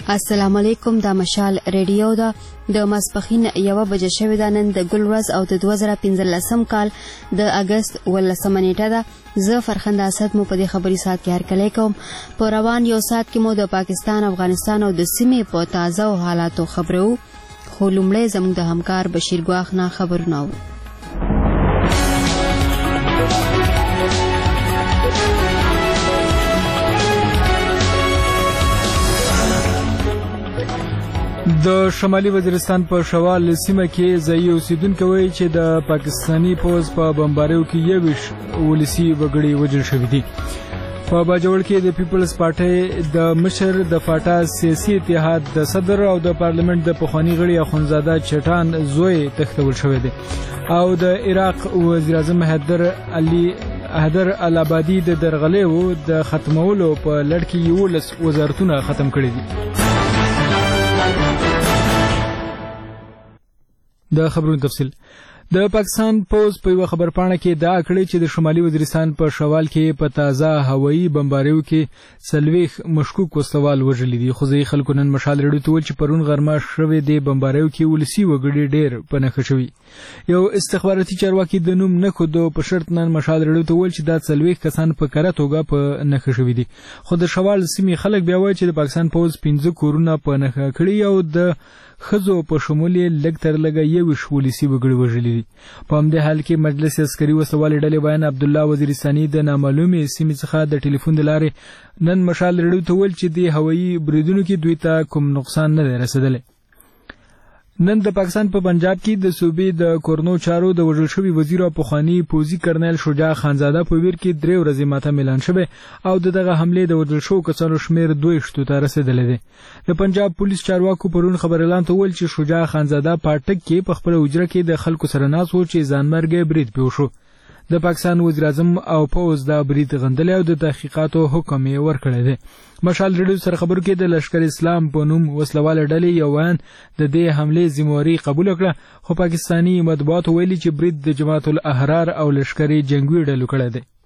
السلام علیکم. دا مشال ریډیو دا د ماسپخین 1 بجې شوې ده. نن د ګل ورځ او د 2015 کال د اگست 18 نیټه ده. زه فرخنده اسد مو په دې خبري ساعت کې هرکلی کوم. په روان یو ساعت کې مو د پاکستان، افغانستان او د سیمې په تازه او حالاتو خبرو، خو لومړی زموږ د همکار بشیر ګواخ نه خبرونه اورو. د شمالي وزیرستان په شوال سیمه کې ځایي اوسیدونکي وایي چې د پاکستاني پوځ په بمباریو کې 21 ولسي وګړي وژل شوي دي. په باجوړ کې د پیپلز پارټۍ د مشر د فاټا سیاسي اتحاد د صدر او د پارلیمنت د پخواني غړي اخونزاده چټان زوی تښتول شوی دی او د عراق وزیر اعظم حیدر الابادي د درغلیو د ختمولو په لړ کې 11 وزارتونه ختم کړي دي. د خبرونو تفصیل. د پاکستان پوز په یو خبرپاڼه کې دا کړی چې د شمالي وزیرستان په شوال کې په تازه هوایي بمباریو کې 40 مشکوک وسوال وژلي دي. خو ځینې خلکو نن مشال ریډیو ته ویل چې پرون غرمه شوې د بمباریو کې ولسي وګړي ډېر په نښه شوي. یو استخباراتي چارواکي د نوم نه ښودو په شرط نن مشال ریډیو ته ویل چې دا 40 کسان په کره توګه په نښه شوي دي. خو د شوال سیمې خلک بیا وایي چې د پاکستان پوز 15 کورونه په نښه کړي او د خزو په شمول لږ تر لږه 21 ولسي وګړي وژلي دي. په همدې حال کې مجلس عسکري وسوالې ډلې بیان عبدالله وزیرستاني د نامعلومې سیمې څخه د ټلیفون د لارې نن مشال ریډیو ته ویل چې د هوایي بریدونو کې دوی ته کوم نقصان نه دی رسېدلی. نن د پاکستان په پنجاب کې د صوبې د کورنو چارو د وژل شوي وزیر او پخوانی پوځي کرنیل شجاع خانزاده په ویر کې 3 ورځې ماته اعلان شوی او دغه حمله د وژل شوو کسانو شمیر 2 ته رسیدلی دی. د پنجاب پولیس چارواکو پرون خبر اعلان ته ویل چې شجاع خانزاده پاټک کې په خپل حجره کې د خلکو سره ناست و چې ځانمرګي برید پیښ شو. د پاکستان وزیر اعظم او پوز د برید غندلې او د تحقیقاتو حکم یې ورکړی دی. مشال ریډیو سره خبرو کې د لشکر اسلام په نوم وسلواله ډلې یو وان د دې حملې ذمہواري قبول کړه، خو پاکستاني مطبوعاتو ویلي چې برید د جماعت الاحرار او لشکري جنگوي ډلو کړی دی.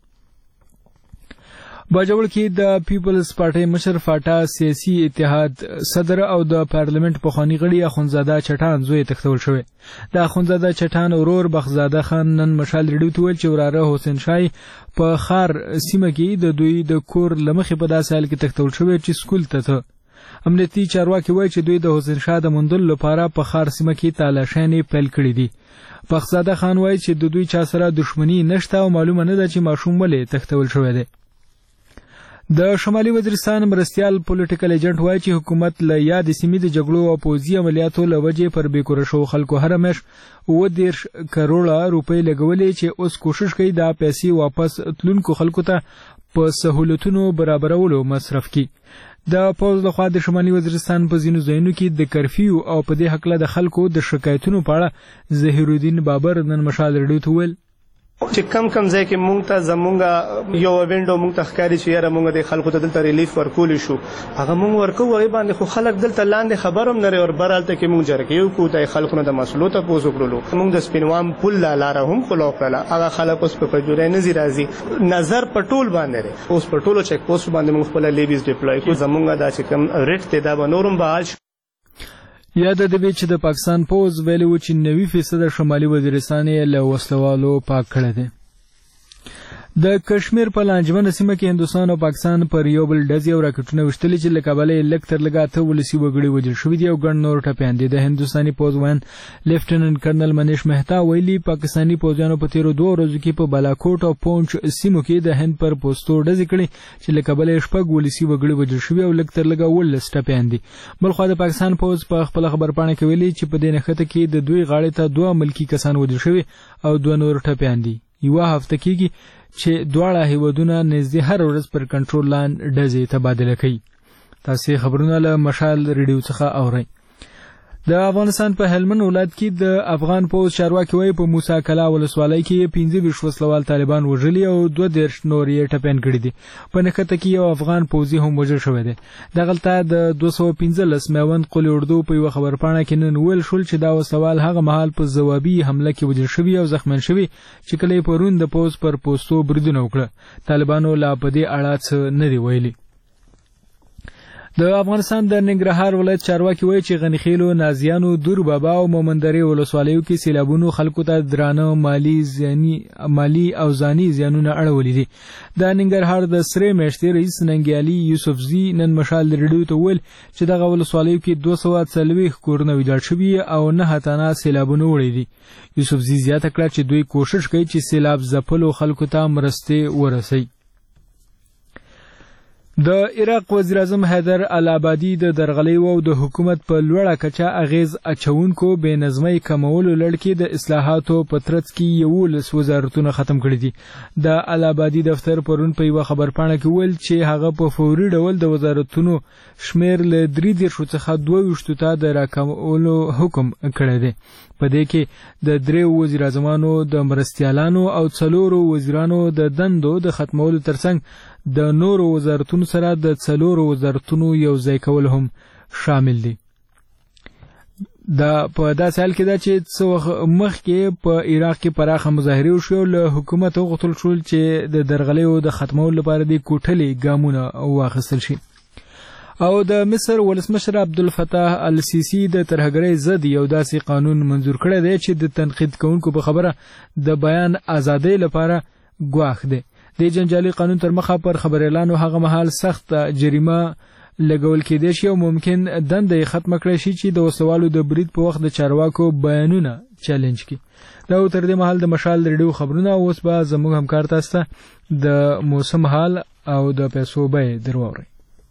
باجوړ کې د پیپلز پارټۍ مشر فاټا سیاسي اتحاد صدر او د پارلیمنت پخواني غړي اخونزاده چټان زوی تښتول شوی. د اخونزاده چټان ورور بخزاده خان نن مشال ریډیو ته ویل چې وراره حسین شای په خار سیمه کې د دوی د کور لمخې په داسې حال کې تښتول شوی چې سکول ته ته. امنیتي چارواکي وایي چې دوی د حسین شاه د موندلو لپاره په خار سیمه کې تالاشۍ پیل کړي دي. بخزاده خان وایي چې د دوی چا سره دښمني نشته او معلومه نه ده چې ماشوم ولې تښتول شوی دی. د شمالي وزیرستان مرستیال پولیټیکل ایجنټ وایي چې حکومت له یادې سیمې د جګړو او پوځي عملیاتو له وجې پر بېکوره شوو خلکو هره میاشت 30 کروړه روپۍ لګولې چې اوس کوشش کوي دا پیسې واپس تلونکو خلکو ته په سهولتونو برابرولو مصرف کړي. د پوځ لخوا د شمالي وزیرستان په ځینو ځایونو کې د کرفیو او په دې هکله د خلکو د شکایتونو په اړه ظهیرالدین بابر نن مشال ریډیو ته ویل چې کم ځای کې مونږ ته زمونږ یو وینډو مونږ ته ښکاري چې یاره مونږ د خلکو ته دلته ریلیف ورکولی شو، هغه مونږ ورکو هغې باندې خو خلک دلته لاندې خبر هم نه لري. او بر هلته کې مونږ جرګې وکړو، د خلکو نه د مسلو تپوس وکړلو. مونږ د سپینوام پل لاره هم خلاو کړله، هغه خلک اوس په جوړی نه ځي راځي. نظر په ټول باندې دی، اوس په ټولو چیک پوسټ باندې مونږ خپله لیبیز ډپلوی کړو. زمونږ دا چې کوم ریټ دی دا به نورم بحال شي. یاد د دې چې د پاکستان پوز ویلي و چې 90% شمالي وزیرستان یې له وسلوالو پاک کړی دی. د کشمیر په لانجمنه سیمه کې هندوستان او پاکستان پر یو بل ډزې او راکټونه وشتلي چې له کبله یې لږ تر لږه 8 ولسي وګړي وژل شوي دي او ګڼ نور ټپیان دي. د هندوستاني پوځ وین لیفټیننټ کرنل منیش مهتا ویلي پاکستاني پوځیانو په تیرو 2 ورځو کې په بالاکوټ او پونچ سیمو کې د هند پر پوستو ډزې کړي چې له کبله یې 6 ولسي وګړي وژل شوي او لږ تر لږه 11 ټپیان دي. بلخوا د پاکستان پوځ په خپل خبرپاڼه کې ویلي چې په دې نښته کې د دوی غاړې ته 2 ملکی کسان وژل شوي او 2 نور ټپیان دي. یوه هفته کېږي چې دواړه هیوادونه نږدې هر ورځ پر کنټرول لاندې ډزې تبادله کوي. تاسې خبرونه له مشال ریډیو څخه اورئ. د افغانستان په هلمند ولایت کې د افغان پوځ چارواکي وایي په موسی کلا ولسوالۍ کې 15 وسلوال طالبان وژلي او 22 نور یې ټپیان کړي دي. په نښته کې یو افغان پوځي هم وژل شوی دی. دغلته د 215 میوند قول اردو په یوه خبرپاڼه کې نن ویل شول چې دا وسلوال هغه مهال په ځوابي حمله کې وژل شوي او زخمیان شوي چې کله یې پرون د پوځ پر پوستو بریدونه وکړه. طالبانو لا په دې اړه څه نه دي ویلي. د افغانستان د ننګرهار ولایت چارواکي وایي چې غنیخیلو نازیانو دور بابا او مومندرې ولسوالیو کې سیلابونو خلکو ته درانه مالی او ځاني زیانونه اړولي دي. د ننګرهار د سرې میاشتې رئیس ننګیالي یوسفزي نن مشال ریډیو ته ویل چې دغه ولسوالیو کې 240 کورونه ویجاړ شوي او 9 تنه سیلابونه وړي دي. یوسفزي زیاته کړه چې دوی کوشش کوي چې سیلاب ځپلو خلکو ته مرستې ورسوي. د عراق وزیر اعظم حیدر العبادي د درغلیو او د حکومت په لوړه کچه اغیز اچونکو بې نظمۍ کمولو لړ کې د اصلاحاتو په ترڅ کې 11 وزارتونه ختم کړي دي. د العبادي دفتر پرون په یوه خبرپاڼه کې ویل چې هغه په فوري ډول د وزارتونو شمیر له 30 څخه 22 ته د راکمولو حکم کړی دی. په دې کې د 3 وزیر اعظمانو د مرستیالانو او 4 وزیرانو د دندو د ختمولو ترڅنګ د نورو وزارتونو سره د 4 وزارتونو یو ځای کول هم شامل دي. دا په داسې حال کې ده چې څه وخت مخکې په عراق کې پراخه مظاهرې وشوې او له حکومت وغوښتل شول چې د درغلیو د ختمولو لپاره د کوټلې ګامونه واخیستل شي. او د مصر ولسمشر عبدالفتاح السیسی د ترهګرۍ ضد یو داسې قانون منظور کړی دی چې د تنقید کوونکو په خبره د بیان ازادۍ لپاره ګواښ دی. د جنجالي قانون تر مخه پر خبريالانو هغه مهال سخت جریمه لګول کېدای شي او ممکن دنده یې ختمه کړی شي چې د وسوالو د برید په وخت د چارواکو بیانونه چیلنج کړي. دا تر دې مهال د مشال ریډیو خبرونه. اوس به زموږ همکار تاسو ته د موسم حال او د پیسو بیې درواوري.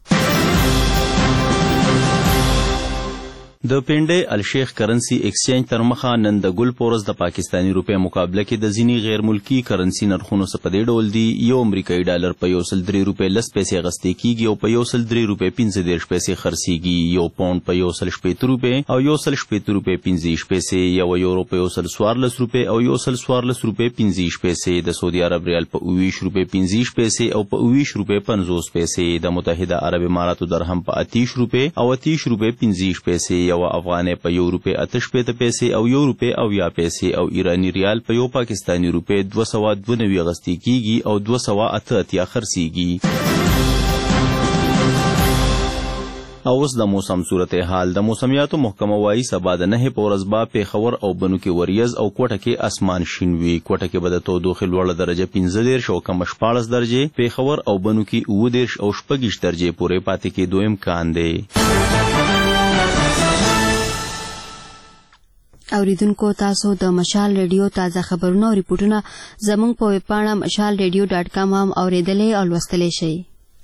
د پنډۍ الشیخ کرنسی ایکسچینج تر مخه نن د ګل پورس د پاکستانی روپی مقابله کې د ځینی غیر ملکی کرنسی نرخونو څخه په دې ډول دي. یو امریکایي ډالر په 103 روپی 10 پیسې غستې کیږي او په 103 روپی 15 پیسې خرڅيږي. یو پاوند په 118 روپی او 118 روپی 15 پیسې. یو یورو په 114 روپی او 114 روپی 15 پیسې. د سعودي عرب ریال په 20 روپی 15 پیسې او په 20 روپی 50 پیسې. د متحده عرب اماراتو درهم په 30 روپی او 30 روپی 15 پیسې. یو افغانۍ په 1 روپی 88 پیسې او 1 روپی 90 پیسې او ایرانی ریال په یو پاکستانی روپی 292 غستې کیږي او 288 خرڅيږي. او اوس د موسم صورتحال. د موسمیاتو محکمه وايي سبا د 9 په ورځ به پیښور او بنو کې وریځ او کوټه کې اسمان شین وي. کوټه کې به د تودوخې لوړه درجه 15 او کم 14 درجه، پیښور او بنو کې 19 او 16 درجه پورې پاتې کېدو امکان دی. اوریدونکو تاسو د مشال ریډیو تازه خبرونه او ریپورتونه زموږ په ویب پاڼه mashalradio.com هم اوریدلې او لوستلی شئ.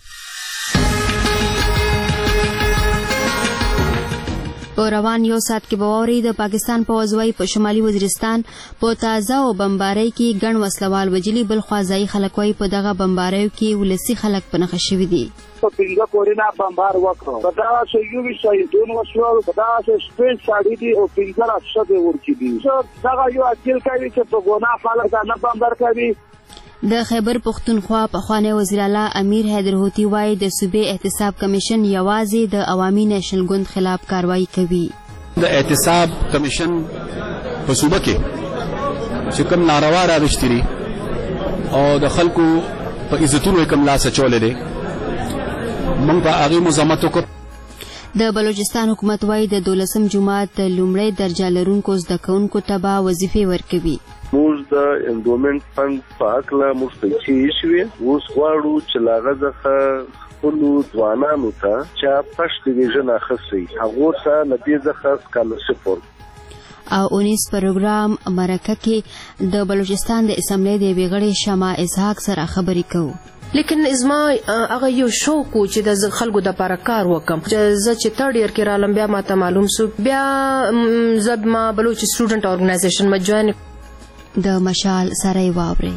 په روان یو ساعت کې به واورئ د پاکستان پوځ وايي په شمالي وزیرستان په تازه او بمبارۍ کې ګڼ وسلوال وجلي، بل خوا ځایي خلک وايي په دغه بمباریو کې ولسي خلک په نښه شوي دي. په پنځه کورونه بمبار وکړو، په دا شیوي شهیدون وشول، په دا سپیس ساړي دي او 15 افسر ورکی دي. دغه یو اصل کوي چې په ګناه خلک نه بمبار کوي. د خیبر پختونخوا پخوانی وزیر اعلی امیر حیدر هوتی وايي د صوبې احتساب کمیشن یوازې د عوامي نېشنل ګوند خلاف کاروایی کوي. د احتساب کمیشن په صوبه کې چې کوم ناروا راوښتري او د خلکو په عزتونو کوم لاس اچولې دي، موږ په هغه مزاحمت وکړو. د بلوچستان حکومت وايي د 12م جماعت لومړی درجه لرونکو زده کوونکو ته به وظیفې ورکوي. موږ د اندومنت فند په اکله موږ پیسې شوي، اوس غواړو چې له هغه څخه خپلو ځوانانو ته چې فرسټ ډیویژن اخیستی هغو ته له دې څخه سکالرشپ ورکړو. او 19 پروګرام مرکه کې د بلوچستان د اسمبلی د یوې غړي شمع اسحاق سره خبرې کوو. لیکن ازما هغه یو شوق و چې د خلکو د لپاره کار وکم. زه چې تھرډ ایئر کې رالم بیا ماته معلوم سو، بیا زب ما بلوچ سټوډنټ اورګنایزیشن ما جوائن. د مشال سره واوري.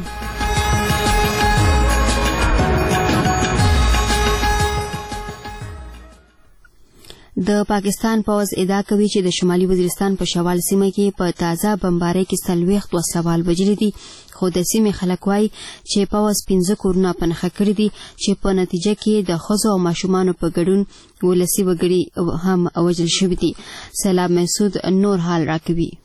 د پاکستان پوځ ادعا کوي چې د شمالي وزیرستان په شوال سیمه کې په تازه بمبارۍ کې 40 وسلوال وژلي دي، خو د سیمې خلک وایي چې پوځ 15 کورونه په نښه کړي دي چې په نتیجه کې د ښځو او ماشومانو په ګډون ولسي وګړي هم وژل شوي دي. سیلاب محسود نور حال راکوي.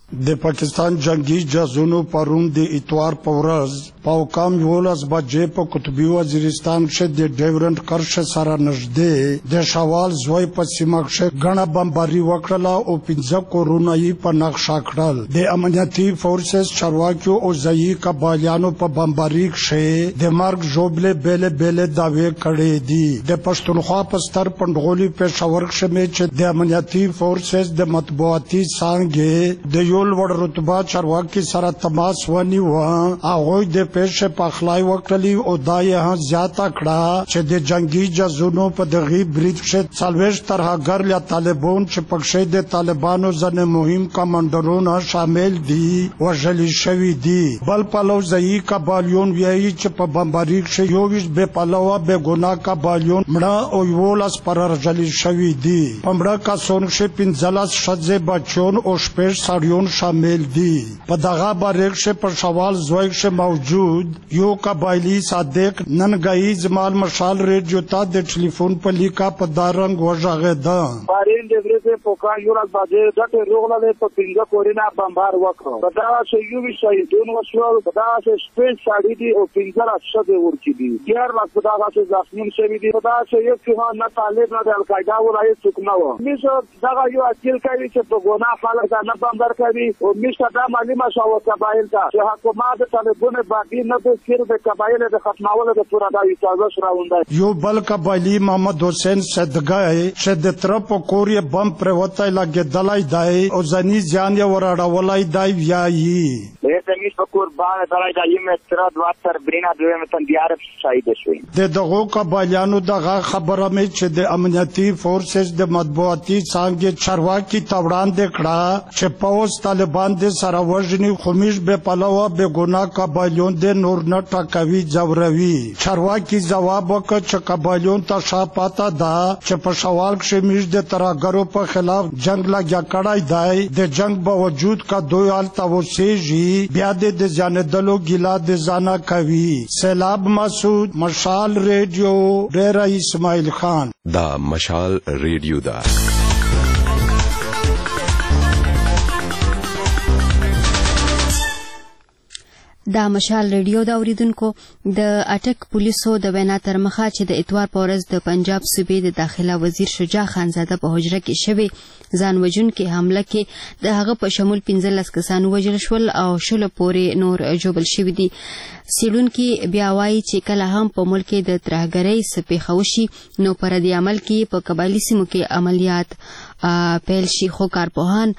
د پاکستان جنگي جهازونو پرون د اتوار په ورځ په کام 11 بجې په قطبي وزیرستان کې د ډیورنټ کرښ سره نږدې د شوال زوی په سیمه کې غڼه بمباري وکړه او 15 کورونه یې په نقشه کړل. د امنیتي فورسز چارواکیو او ځایي قبایلیانو په بمباري کې د مرګ ژوبلې بیل دعوی کړې دي. د پښتونخوا په ستر پندغولي پېښور کې چې د امنیتي فورسز د مطبوعاتي څانګې د یو لوړ رتبه چارواکي سره تماس ونیو. هغه د پېښې په خلای وکړلی او دا یې زیاته کړه چې د جنگي جهازونو په دغه برید کې 40 ترهګر یا طالبان چې پکښې د طالبانو ځنه مهم کمانډرونه شامل دي وژل شوي دي. بل پلو ځایي قبایلیون وایي چې په بمباري کې یو ویش به پلوه به ګناه قبایلیون مړه او یو لاس پر ورژل شوي دي. په مړه کسانو کې 15 ښځې بچون او شپږ سړیون شامل دي. په دغه باره کې په شوال زوی کې موجود یو قبایلی صادق ننګای زمال مشال ریډیو ته د ټلیفون په لیکا په دارنګ وژغېده. بارین د ورځې په کان یو راز باندې ډټه روغله په 15 کورینا بمبار وکړ. په دا چې یو شهیدون وشول، په دا چې شپږ سړي دي او 15 ښځې ورچې دي. یار لاس په دا چې زخمون شوي دي. په دا چې یو څه نه طالب نه د القاعده ولای څوک نه و. میشه دا یو اصل کوي چې په ګناه خلک دا نه بمبار کوي او میشه دا معلومه شو قبایل ته چې حکومت طالبونه باقی نه د سیر د قبایل د ختمولو د پوره دا اجازه شراونده. یو بل قبایلی محمد حسین صدقای چې د طرف کورې بم پر وته لګیدلای دی او ځنی ځان یې وراړولای دی ویایي. د میش په کور باندې دلای دی یې تر دواتر برینا دوی متن دیار شهید شوی. دغه قبایلیانو دغه خبره مې چې د امنیتي فورسز د مطبوعاتي څنګه چارواکي توړاندې کړه چې پوس طالبان د سره وژني خمیش به پلوه به ګناه قبایلیون د نور نه ټاکوي ځوروي. چارواکي ځواب وکړ چې قبایلیون ته شاپاته ده چې په شوال کې میش د ترهګرو په خلاف جنگ لګیا کړای دی. د جنگ باوجود کا دوی حالت اوسېږي بیا د ځانېدلو ګیلا د ځانه کوي. سیلاب مسعود، مشال ریډیو، ډیره اسماعیل خان. دا مشال ریډیو دا مشال ریډیو دا اوریدونکو د اټک پولیسو د وینا تر مخه چې د اتوار په ورځ د پنجاب صوبې د داخله وزیر شجاع خانزاده په حجره کې شوی ځان وژونکي حمله کې د هغه په شمول 15 کسان وژل شول او شل پورې نور جوړل شوی دي. سیلونکي بیا وایي چې کله هم په ملک کې د ترهګرۍ سپېښه وشي نو پر دې عمل کې په قبایلي سیمو کې عملیات پیل شي. خو کارپوهان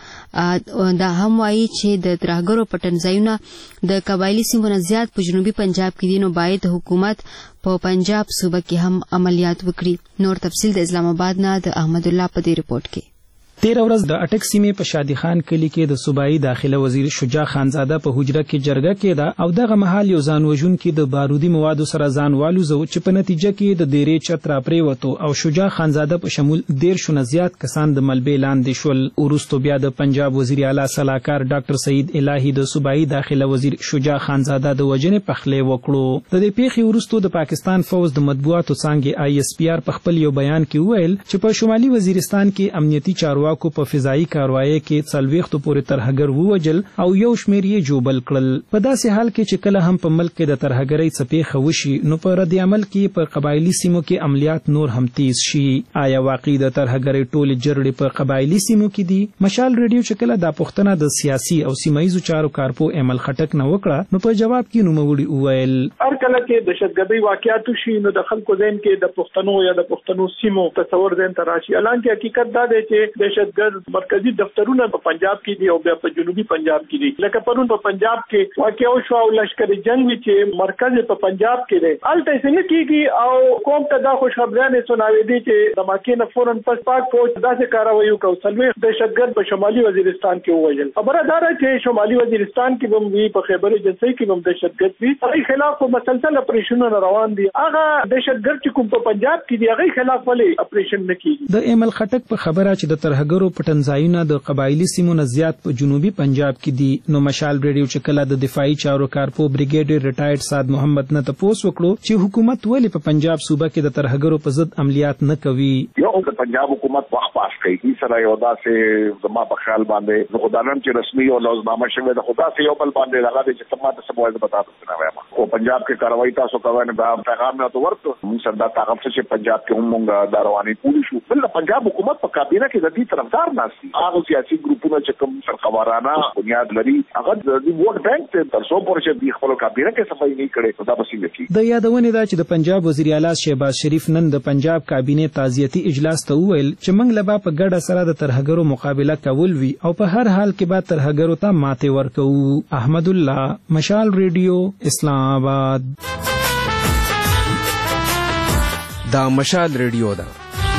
دا هم وایي چې د ترهګرو پټنځایونه د قبایلي سیمو نه زیات په جنوبي پنجاب کې دي نو باید حکومت په پنجاب صوبه کې هم عملیات وکړي. نور تفصیل د اسلام آباد نه د احمد الله په دې رپورت کې. 13 ورځ د اټک سیمې په شادي خان کلی کې د صوبایي داخله وزیر شجاع خانزاده په حجره کې جرګه کېده او دغه مهال یو ځان وژونکي د بارودي موادو سره ځان والوزو چې په نتیجه کې د ډیرې چت را پریوتو او شجاع خانزاده په شمول 13 زیات کسان د ملبې لاندې شول. وروسته بیا د پنجاب وزیر اعلی صلاحکار ډاکټر سعید الهی د صوبایي داخله وزیر شجاع خانزاده د وجنې پخلې وکړو. د دې پیښې وروسته د پاکستان فوج د مطبوعاتو څانګې ISPR په خپل یو بیان کې ویل چې په شمالي وزیرستان کې امنیتي چارواکو په فضایي کاروایی کې 40 پورې ترهګر ووجل او یو شمیر یې جوبل کړل. په داسې حال کې چې کله هم په ملک کې د ترهګرۍ څپېښه وشي نو په رد عمل کې په قبایلي سیمو کې عملیات نور هم تیز شي. آیا واقعي د ترهګرۍ ټولې جرړې په قبایلي سیمو کې دي؟ مشال ریډیو چې کله دا پوښتنه د سیاسي او سیمایي چارو کارپو امل خټک نه وکړه نو په جواب کې نوموړي وویل هر کله چې دهشتګردي واقعیات شي نو د خلکو ذهن کې د پښتنو یا د پښتنو سیمو تصور ذهن ته راشي. الانکه حقیقت دا دی چې دهشتګرد مرکزی دفترونه په پنجاب کې دي او بیا په جنوبي پنجاب کې دي. لکه پرون په پنجاب کې واقع شو او لشکري جنگ چې مرکز په پنجاب کې دی الته څنګه کیږي او قوم ته دا خوشخبرانه سناوي دي چې دماکې نه فورن پس پاک فوج داسې کاروي وکړو. سلوي دهشتګرد په شمالي وزیرستان کې وویل. خبره دا ده چې شمالي وزیرستان کې هم وی په خیبر ایجنسی کې هم دهشتګرد وی. په خلاف مسل مسلسل اپریشنونه روان دي. هغه دهشتګرد چې کوم په پنجاب کې دی هغه خلاف ولې اپریشن نه کیږي؟ د ایمل خټک په خبره چې د ترهګرو پټنځایونه د قبایلی سیمو نه زیات په جنوبي پنجاب کې دي. نو مشال ریډیو چې کله د دفاعي چارو کارپو بریګیډیر ریټایرډ سعد محمد نه تپوس وکړو چې حکومت ولې په پنجاب صوبه کې د ترهګرو په ضد عملیات نه کوي. یو د پنجاب حکومت وخت پاس کوي سره یو داسې زما په خیال باندې نو خدانم چې رسمي او لوزنامه شوه د خدا سره یو بل باندې لگا دي چې سمات سموي د بتا تاسو نه وایم او پنجاب کې کاروایی تاسو کوي نه دا پیغام نه تو ورته موږ سره دا طاقت چې پنجاب کې همغه داروانی پولیس شو بل پنجاب حکومت په کابینه کې د دې طرفدار ناسي هغه سیاسي ګروپونه چې کوم سرخوارانه بنیاد لري هغه د ووټ بانک ته تر څو پورې چې خپل کابینه کې صفای نه کړي دا بسې نه کی. د یادونه ده چې د پنجاب وزیر اعلی شهباز شریف نن د پنجاب کابینه تعزیتی اجلاس ته وویل چې موږ لبا په ګډه سره د ترهګرو مقابله کول وی او په هر حال کې به ترهګرو ته ماته ورکو. احمد الله، مشال ریډیو، اسلام آباد. دا مشال ریډیو ده.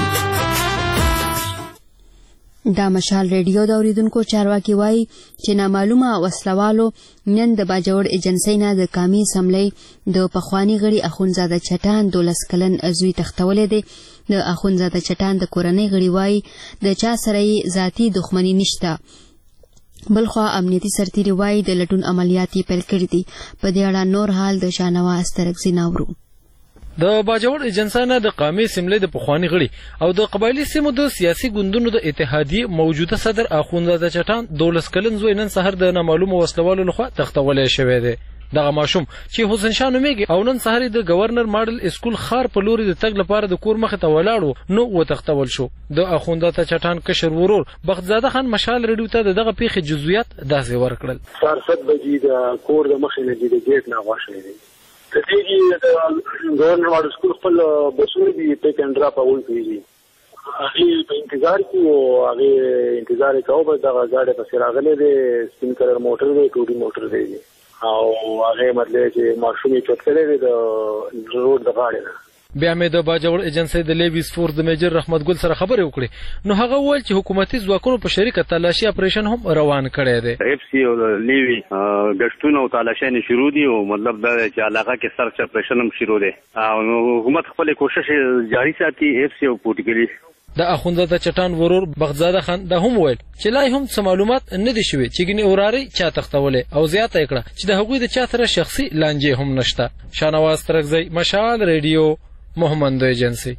دا مشال ریډیو د اوریدونکو چارواکي وایي چې نامعلومه وسلوالو نن د باجوړ ایجنسی نه د قومي اسمبلی د پخوانی غړي اخونزاده چټان 12 کلن زوی تختولې دی. د اخونزاده چټان د کورنۍ غړي وایي د چا سره ذاتی دښمنی نشته. بلخوا امنیتي سرتیري وایي د لټون عملیات پیل کړي دي. په دې اړه نور حال د شاهنواز ترکزي ناورو. د باجوړ ایجنسانه د قومي اسمبلی د پخوانی غړي او د قبایلی سیمو د سیاسي ګوندونو د اتحادیې موجوده صدر اخونزاده چټان 12 کلن زوی نن سحر د نامعلومه وسلوالو لخوا تختولې شوی دی. دغه ماشوم چې حسین شاه نومیږي او نن سحر د گورنر ماډل اسکول خار په لوري د تګ لپاره د کور مخ ته ولاړو نو وتختول شو. د اخونزاده چټان کشر ورور بختزاده خان مشال ریډیو ته دغه پیښې جزئیات داسې ورکړل. 4:00 بجې د کور د مخې نه د گیټ نه غوښلې دي. د دې د گورنر ماډل اسکول خپل بسونه دي ټیک اند ډراپ اول کیږي. هغه په انتظار کې او هغه انتظار کوي به دغه ګاډي په راغله د سپین کلر موټر دی ټوډي موټر دی او هغه مطلب چې ماشومې چوت کړي د روډ د غاړې نه. بیا مې د باجوړ ایجنسی د لیویس فورس د میجر رحمت ګل سره خبرې وکړې نو هغه وویل چې حکومتي ځواکونو په شریکه تلاشي اپریشن هم روان کړی دی. اف سی او لیوی ګشتونه او تلاشي شروع دي او مطلب دا چې علاقه کې سرچ اپریشن هم شروع دی او حکومت خپل کوشش جاری ساتي. اف سی او پورټیګلی د اخونزاده چټان ورور بختزاده خان دا هم ویل چې لا هم څه معلومات نه دي شوي چې ګنې اوراري چا تختولې او زیاته کړه چې د هغوی د چا سره شخصي لانجې هم نشته. شاهنواز ترکزی، مشال ریډیو، محمد ایجنسی.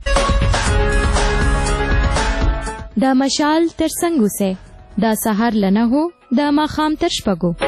دا مشال تر څنګه سه دا سحر لنه هو دا ماخام تر شپږو.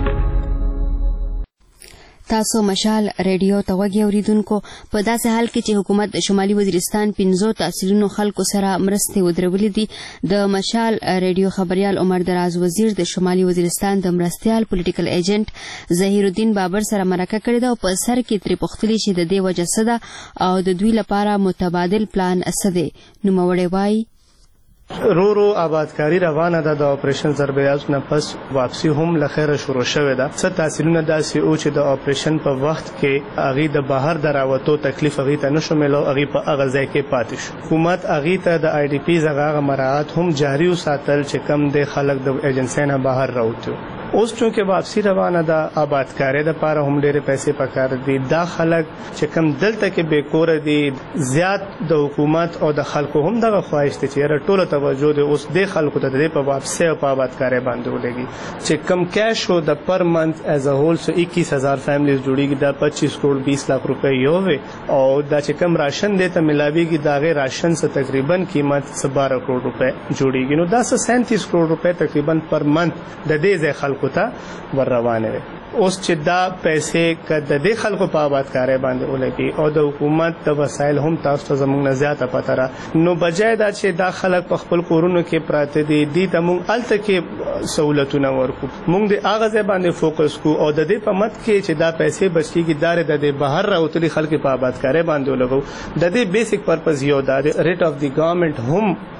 تاسو مشال ریډیو ته وګورئ اوریدونکو. په داسې حال کې چې حکومت د شمالي وزیرستان 15 تحصیلونو خلکو سره مرستې ودرولې دي. د مشال ریډیو خبريال عمر دراز وزیر د شمالي وزیرستان د مرستيال پولیټیکل ایجنټ ظهیر الدین بابر سره مرکه کړې ده او په سر کې ترې پوښتلې چې د دې وجه څه ده او د دوی لپاره متبادل پلان څه دی. نوموړی وایي رو آبادکاری روانه ده. د اپریشن ضربیات نه پس واپسی هم لخيره شروع شوه ده. څه تحصیلونه داسې او چې د اپریشن په وخت کې اغي د بهر دراوتو تکلیف اغي ته نشو ملو اغي په اغه ځای کې پاتې شو. حکومت اغي ته د آی ډی پی زغه مراعات هم جاری وساتل چې کم د خلک د ایجنسی نه بهر راوته. اوس چونکه واپسی روانه ده آبادکاری د پاره هم ډېر پیسې پکار دي. دا خلک چې کم دلته کې بیکور دي زیات د حکومت او د خلکو هم دغه خواهش ته چې ټول توجه د اوس د خلکو ته د په واپسی او په آبادکاری باندې ولګي چې کم کیش هو د پر منث ایز ا هول 21000 فیملیز جوړیږي د 25 کروڑ 20 लाख روپے یو وي او دا چې کم راشن دی ته ملاويږي دا غیر راشن څخه تقریبا قیمت 12 کروڑ روپے جوړیږي. نو دا 37 کروڑ روپے تقریبا پر منث د دې ځای خلکو ته ور روانه وي. اوس چې دا پیسې کده د خلکو په آبادکاری باندې ولګي او د حکومت د وسایل هم تاسو ته زموږ نه زیاته پته را نو بجای دا چې دا خلک په خپل کورونو کې پراته دي دي ته موږ الته کې سہولتونه ورکو. موږ د اغه ځای باندې فوکس کو او د دې په مت کې چې دا پیسې بچیږي دار د بهر راوتلي خلک په آبادکاری باندې ولګو. د دې بیسیک پرپز یو دا ریټ اف دی ګورنمنت هم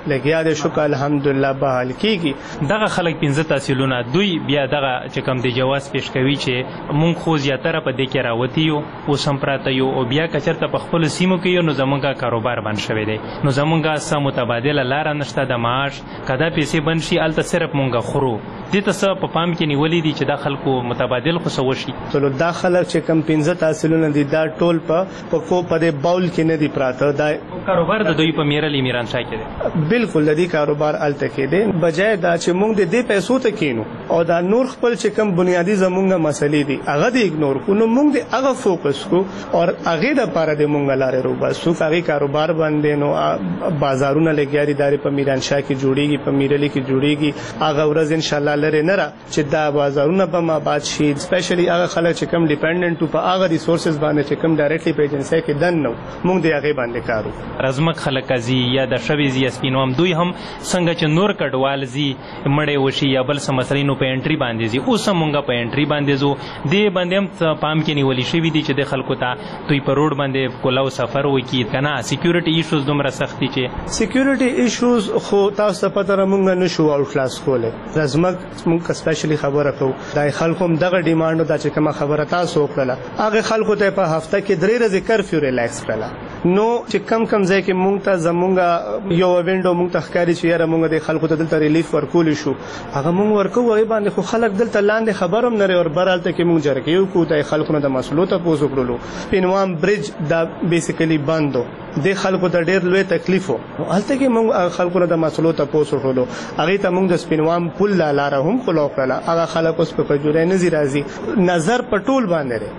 لګیا دي شو الحمدلله بحال کیږي. دغه خلک 15 تحصیلونه دوی بیا دغه چې کوم د جواز پیش کوي چې مونږ خو زیاتره په دې کې راوتی یو او سم پراته یو او بیا کچرته په خپل سیمو کې یو نو زمونږه کاروبار بند شوی دی نو زمونږه سم متبادله لار نشته د معاش کدا پیسې بند شي الته صرف مونږه خورو دې ته څه په پام کې نیولې دي چې دا خلکو متبادل خو سوشي. ټول دا خلک چې کم 15 تحصیلونه دي دا ټول په کو په باول کې نه دي پراته دا کاروبار د دوی په میرل میران شای کې دی. بالکل د دې کاروبار الته کې دی بجای دا چې مونږ د دې پیسو ته کینو او دا نور خپل چې کم بنیادی زمونږه مسلې دي هغه د اګنور کو نو مونږ د هغه فوکس کو او هغه د پاره د مونږ لارې روباسو هغه کاروبار باندې نو بازارونه لګیاري داري په میران شاه کې جوړیږي په میرلی کې جوړیږي هغه ورځ ان شاء الله لره نه را چې دا بازارونه په ما بعد شي سپیشلی هغه خلک چې کم ډیپندنت په هغه ریسورسز باندې چې کم ډایرکټلی په ایجنسی کې دن نو مونږ د هغه باندې کارو. رزمک خلک ازي یا د شوي زی سپینوم دوی هم څنګه چې نور کډوال زی مړې وشي یا بل سم مسلې نو په انټری باندې زی اوس مونږه په انټری باندې زو دې باندې هم پام کې نیولې شوی دي چې د خلکو ته دوی په روډ باندې کولاو سفر وکي کنه سکیورټي ایشوز دومره سختي چې سکیورټي ایشوز خو تاسو په تر مونږ نشو او کلاس کوله رزمک مونږ سپیشلی خبره کو دای خلکو دغه ډیماند دا چې کومه خبره تاسو وکړه هغه خلکو ته په هفته کې 3 ورځې کرفیو ریلیکس کړه نو چې کم ځای کې مونږ ته زمونږه یو وینډو مونږ ته ښکاری چې یاره مونږ د خلکو ته دلته ریلیف ورکول شو هغه مونږ ورکو وای باندې خو خلک دلته لاندې خبروم نه اور برالته کې مونږ جرګیو کو د خلکو نه د مسلو ته پوسو کړلو پینوام برج دا بیسیکلی بندو د خلکو ته ډیر لوی تکلیف وو هلته کې مونږ خلکو نه د مسلو ته پوسو کړلو هغه ته مونږ د سپینوام پل لاره هم خلو کړل هغه خلک اوس په جوړه نه زی راځي نظر پټول باندې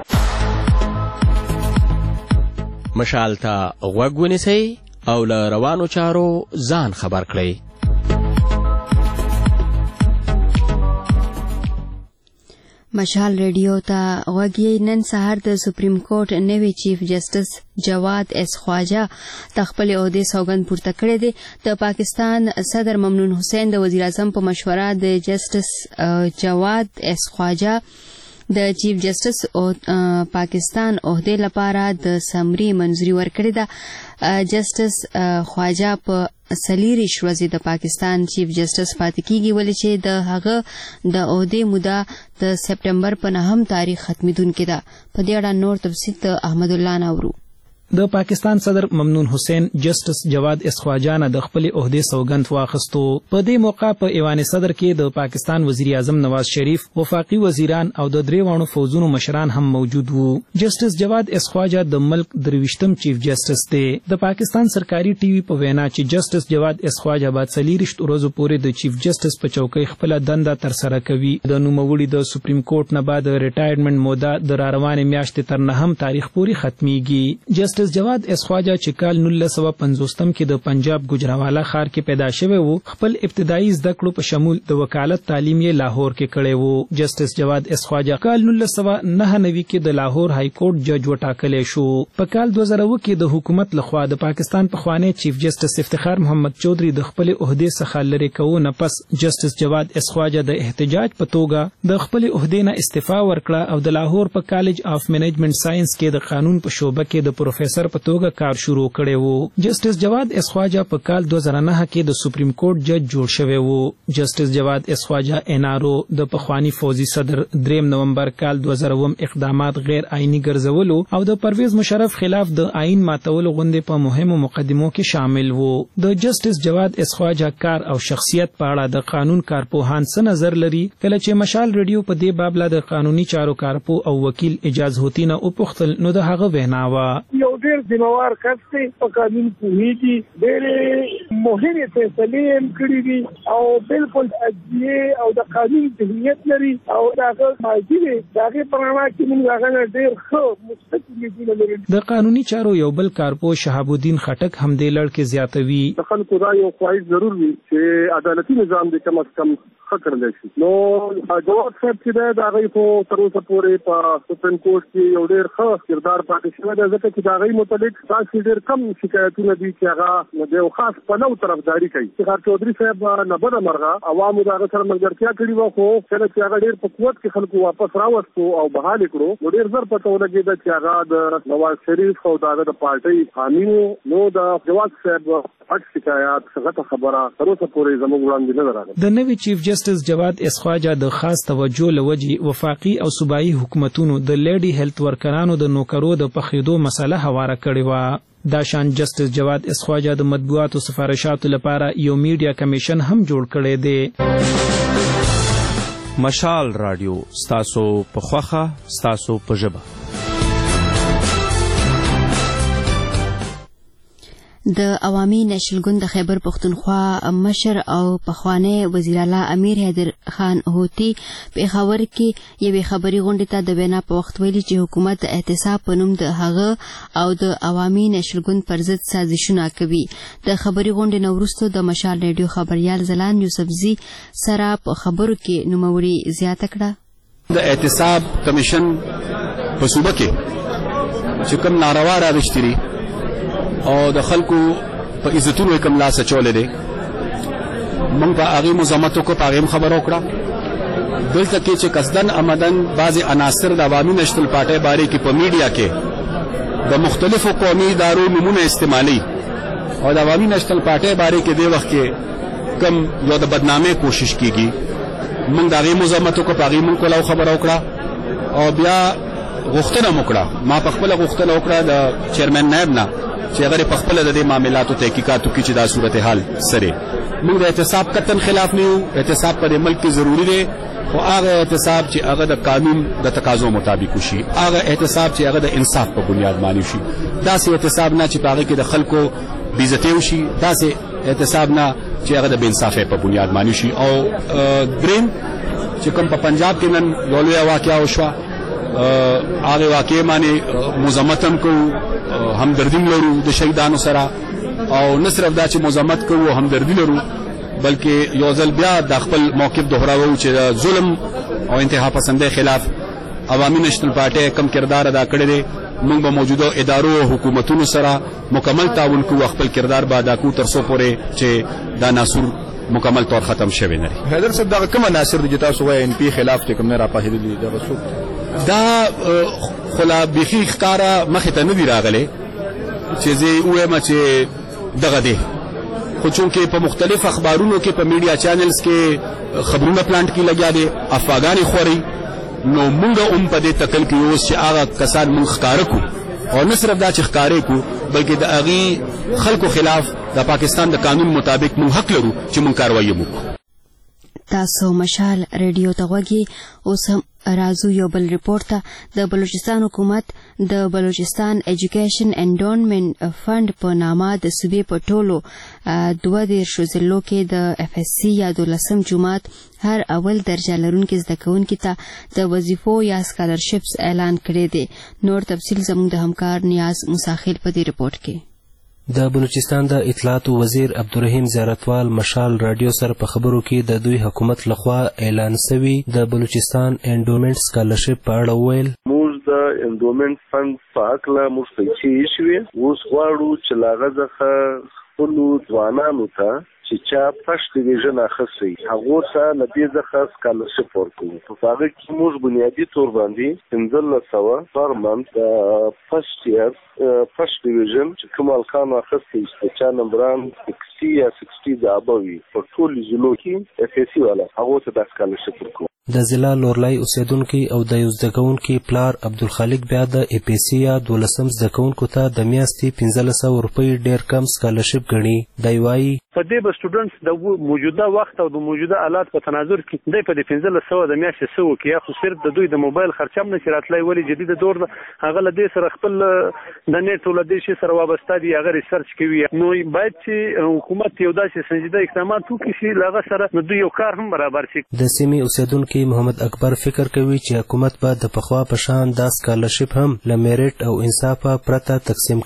مشال ته غوږ ونیسئ او له روانو چارو ځان خبر کړئ. مشال ریډیو ته غوږی نن سهار د سپریم کورټ نوی چیف جسټس جواد اس خواجه د خپل عہدې سوګند پورته کړی دی. د پاکستان صدر ممنون حسین د وزیر اعظم په مشوره د جسټس جواد اس خواجه د چیف جسټس او پاکستان عہدې لپاره د سمري منظوري ورکړې ده. جسټس خواجه په 40 ورځې د پاکستان چیف جسټس پاتې کیږي ولې چې د هغه د عہدې موده د سپټمبر په 9 تاریخ ختمېدونکې ده. په دې اړه نور تفصیل د احمد الله نورو. د پاکستان صدر ممنون حسین جسټس جواد اس خواجه نه د خپل عہدې سوګند واخستو. په دې موقع په ایوان صدر کې د پاکستان وزیر اعظم نواز شریف، وفاقي وزیران او د دریوانو فوزونو مشران هم موجود وو. جسټس جواد اس خواجه د ملک 23م چیف جسټس دی. د پاکستان سرکاري ټي وي په وینا چې جسټس جواد اس خواجه بعد 40 ورځې پورې د چیف جسټس په چوکۍ خپل دنده تر سره کوي. د نوموړي د سپریم کورټ نه بعد ریټایرمنټ موده د روانې میاشتې تر 9 تاریخ پورې ختميږي. جسټس جواد اس خواجه چې کال 1950 کې د پنجاب ګجراوالا ښار کې پیدا شوی وو خپل ابتدایي زده کړو په شمول د وکالت تعلیم یې لاهور کې کړی وو. جسټس جواد اس خواجه کال 1999 کې د لاهور های کورټ جج وټاکلی شو. په کال 2000 کې د حکومت لخوا د پاکستان پخوانی چیف جسټس افتخار محمد چودھری د خپل عہدې څخه لرې کوونه پس جسټس جواد اس خواجه د احتجاج په توګه د خپل عہدې نه استعفا ورکړه او د لاهور په کالج اف منیجمنت ساينس کې د قانون په شعبه کې د پروفیسر په توګه کار شروع کړی وو. جسټس جواد اس خواجه په کال 2009 کې د سپریم کورټ جج جوړ شوی وو. جسټس جواد اس خواجه انارو د پخوانی فوزي صدر 3 نومبر کال 2000 اقدامات غیر آئینی ګرځولو او د پرویز مشرف خلاف د آئین ماتولو غونډې په مهمو مقدمو کې شامل وو. د جسټس جواد اس خواجه کار او شخصیت په اړه د قانون کارپوهان څه نظر لري کله چې مشال ریډیو په دې باب لا د قانوني چارو کارپو او وکیل اجازه هوتی نه او پختل نو د هغه وینا وا یو ډیر ذمہوار کس دی په قانون پوهیږي ډېرې مهمې فیصلې هم کړي دي او بالکل اجزیه او د قانون ذهنیت لري او هغه ماضي دی هغه په اړه چې موږ هغه ډېر ښه مستقیمه لري. د قانوني چارو یو بل کارپو شهاب الدین خټک هم دې لړ کې زیاتوي. د خلکو دا یو خواهش ضرور وي چې عدالتي نظام د کم از کم خکړل شي. نو جواب صاحب چې دا غي په تر اوسه پورې په سپریم کورټ کې یو ډېر ښه کردار پاتې شوی دی، ځکه چې دا غي متعلق تاسو ډېر کم شکایتونه دي چې هغه د یو خاص پلو طرفداري کوي. افتخار چودھری صاحب نه بده مرغه عوامو دا سره ملګرتیا کړې و، خو کله چې هغه ډېر په قوت کې خلکو واپس راوستو او بحال کړو، نو ډېر زر پته ولګېده چې هغه د نواز شریف او د پارټۍ حامي وو. نو د جواد صاحب پټ شکایات څنګه خبره تر اوسه پورې زموږ وړاندې نه راغله. د نوي چیف جسټس جواد اس خواجه د خاص توجه لوجي وفاقي او صوبایي حکومتونو د لیډي هیلث ورکرانو د نوکرو د پخېدو مسله هواره کړې وه. دا شان جسټس جواد اس خواجه د مطبوعاتو سفارشاتو لپاره یو میډیا کمیشن هم جوړ کړی دی. مشال رادیو ستاسو په خوخه ستاسو په ژبه. د عوامي نشل ګوند د خیبر پښتونخوا مشر او پخوانی وزیر اعلی امیر حیدر خان هوتی په خبر کې یوې خبري غونډې ته د وینا په وخت ویلي چې حکومت د احتساب په نوم د هغه او د عوامي نشل ګوند پر ضد سازشونه کوي. د خبري غونډې نه وروسته د مشال ریډیو خبريال زلان یوسفزي سره په خبرو کې نوموړي زیاته کړه. د احتساب کمیشن په صوبه کې چې کوم ناروا راوښتري او د خلکو په عزتونو کوم لاس چولې دي، موږ په هغه مزامتو کو په هغه خبرو کړه. دلته کې چې قصدن آمدن بعضی عناصر د عوامي نشل پارټۍ باره کې په میډیا کې د مختلفو قومي ادارو نمونه استعمالي او د عوامي نشل پارټۍ باره کې د وخت کې کم یو د بدنامۍ کوشش کیږي، موږ د هغه مزامتو کو په هغه موږ کولاو خبرو کړه او بیا غوښتنه وکړه. ما په خپل غوښتنه وکړه د چیرمن نائب نه چې هغه په خپل د دې معاملاتو تحقیقاتو کې چې دا صورتحال سره موږ د احتساب کتن خلاف نه یو. احتساب په ملک کې ضروری دی، خو هغه احتساب چې هغه د قانون د تقاضو مطابق وشي، هغه احتساب چې هغه د انصاف په بنیاد باندې شي. داسې احتساب نه چې هغه کې د خلکو بیزتی وشي، داسې احتساب نه چې هغه د بے انصافۍ په بنیاد باندې شي. او دریم چې کوم په پنجاب کې نن یو لویه واقعه وشوه، هغه واقعې باندې مزمتم کوو، همدردی لرو د شهیدانو سره، او نه صرف دا چې مزمت کوو همدردی لرو بلکې یو ځل بیا د خپل موقف دوهراوو چې د ظلم او انتها پسندۍ خلاف عوامي نشل پارټۍ کم کردار ادا کړی دی. موږ به موجوده ادارو او حکومتونو سره مکمل تعاون کوو، خپل کردار به ادا کوو تر څو پورې چې دا ناسور مکمل طور ختم شوی نه وي. حیدر صاحب دا کوم عناصر دي چې تاسو وایي ان پی خلاف چې کوم نه راپاهېدلي دغه څوک دا خلا بيخي ښکارا مخې ته نه دی راغلی چې زه وایم چې دغه دی، خو چونکې په مختلف اخبارونو کې په میډیا چینلز کې خبرونه پلانټ کې لګیا دي، افواګانې خوري، نو مونږ هم په دې تکل کې اوس چې هغه کسان مونږ ښکاره کو او نه صرف دا چې ښکارې کو بلکې د هغې خلکو خلاف د پاکستان د قانون مطابق مونږ حق لرو چې مونږ کاروایي وکړو. تاسو مشال ریډیو ته غوږی. اوس هم راځو یو بل ریپورت ته. د بلوچستان حکومت د بلوچستان ایجوکیشن انډونمنت فند په نامه د صوبې په ټولو 22 ضلعو کې د اف اس سی یا 12 جماعت هر اول درجه لرونکي زده کوونکي ته د وظیفو یا سکالرشپس اعلان کړی دی. نور تفصیل زموږ د همکار نیاز مساخیل په دې ریپورت کې. د بلوچستان د اطلاعات وزیر عبدالرحیم زیارتوال مشال رادیو سره په خبرو کې د دوی حکومت لخوا اعلان شوی د بلوچستان انډومنت سکالرشپ په اړه وویل. موږ د انډومنت فند په اړه موږ پیسې شوې، اوس غواړو چې لاغه ځخه خپلو ځوانانو ته چې چا فرست ډیویژن اخیستی هغو ته له دې څخه سکالرشپ ورکوو. په هغه کې موږ بنیادي طور باندې 1500 پر منت فرست ایئر فرست ډیویژن چې کوم الکانو اخیستی چې چا نمبران 60 یا 60 د ابوي په ټول ضلعو کې اف اس سی والا هغو ته د سکالرشپ ورکوو. د ضلع لورلای اوسیدونکي او د یو زده کوونکي پلار عبدالخالق بیا د ای پی سی یا 12 زده کوونکو ته د میاشتې 1500 روپۍ ډیر کم سکالرشپ ګڼي. دی وایي په دې به سټوډنټس د موجوده وخت او د موجوده آلات په تناظر کې دی په 1500 د میاشتې سو کې یا خو صرف د دوی د موبایل خرچه هم نشي راتلای، ولی جدید دور هغه له دې سره خپل د نیټ ول دې شي سره وابسته دي، هغه ریسرچ کوي. نو باید چې حکومت یو داسې سنجیده اقدامات وکړي چې هغه سره نو دوی یو کار هم برابر شي. د سیمې اوسیدونکو محمد اکبر فکر کوي چې حکومت به د پخوا په شان د سکالرشپ هم له میریټ او انصاف پرته تقسیم کړي.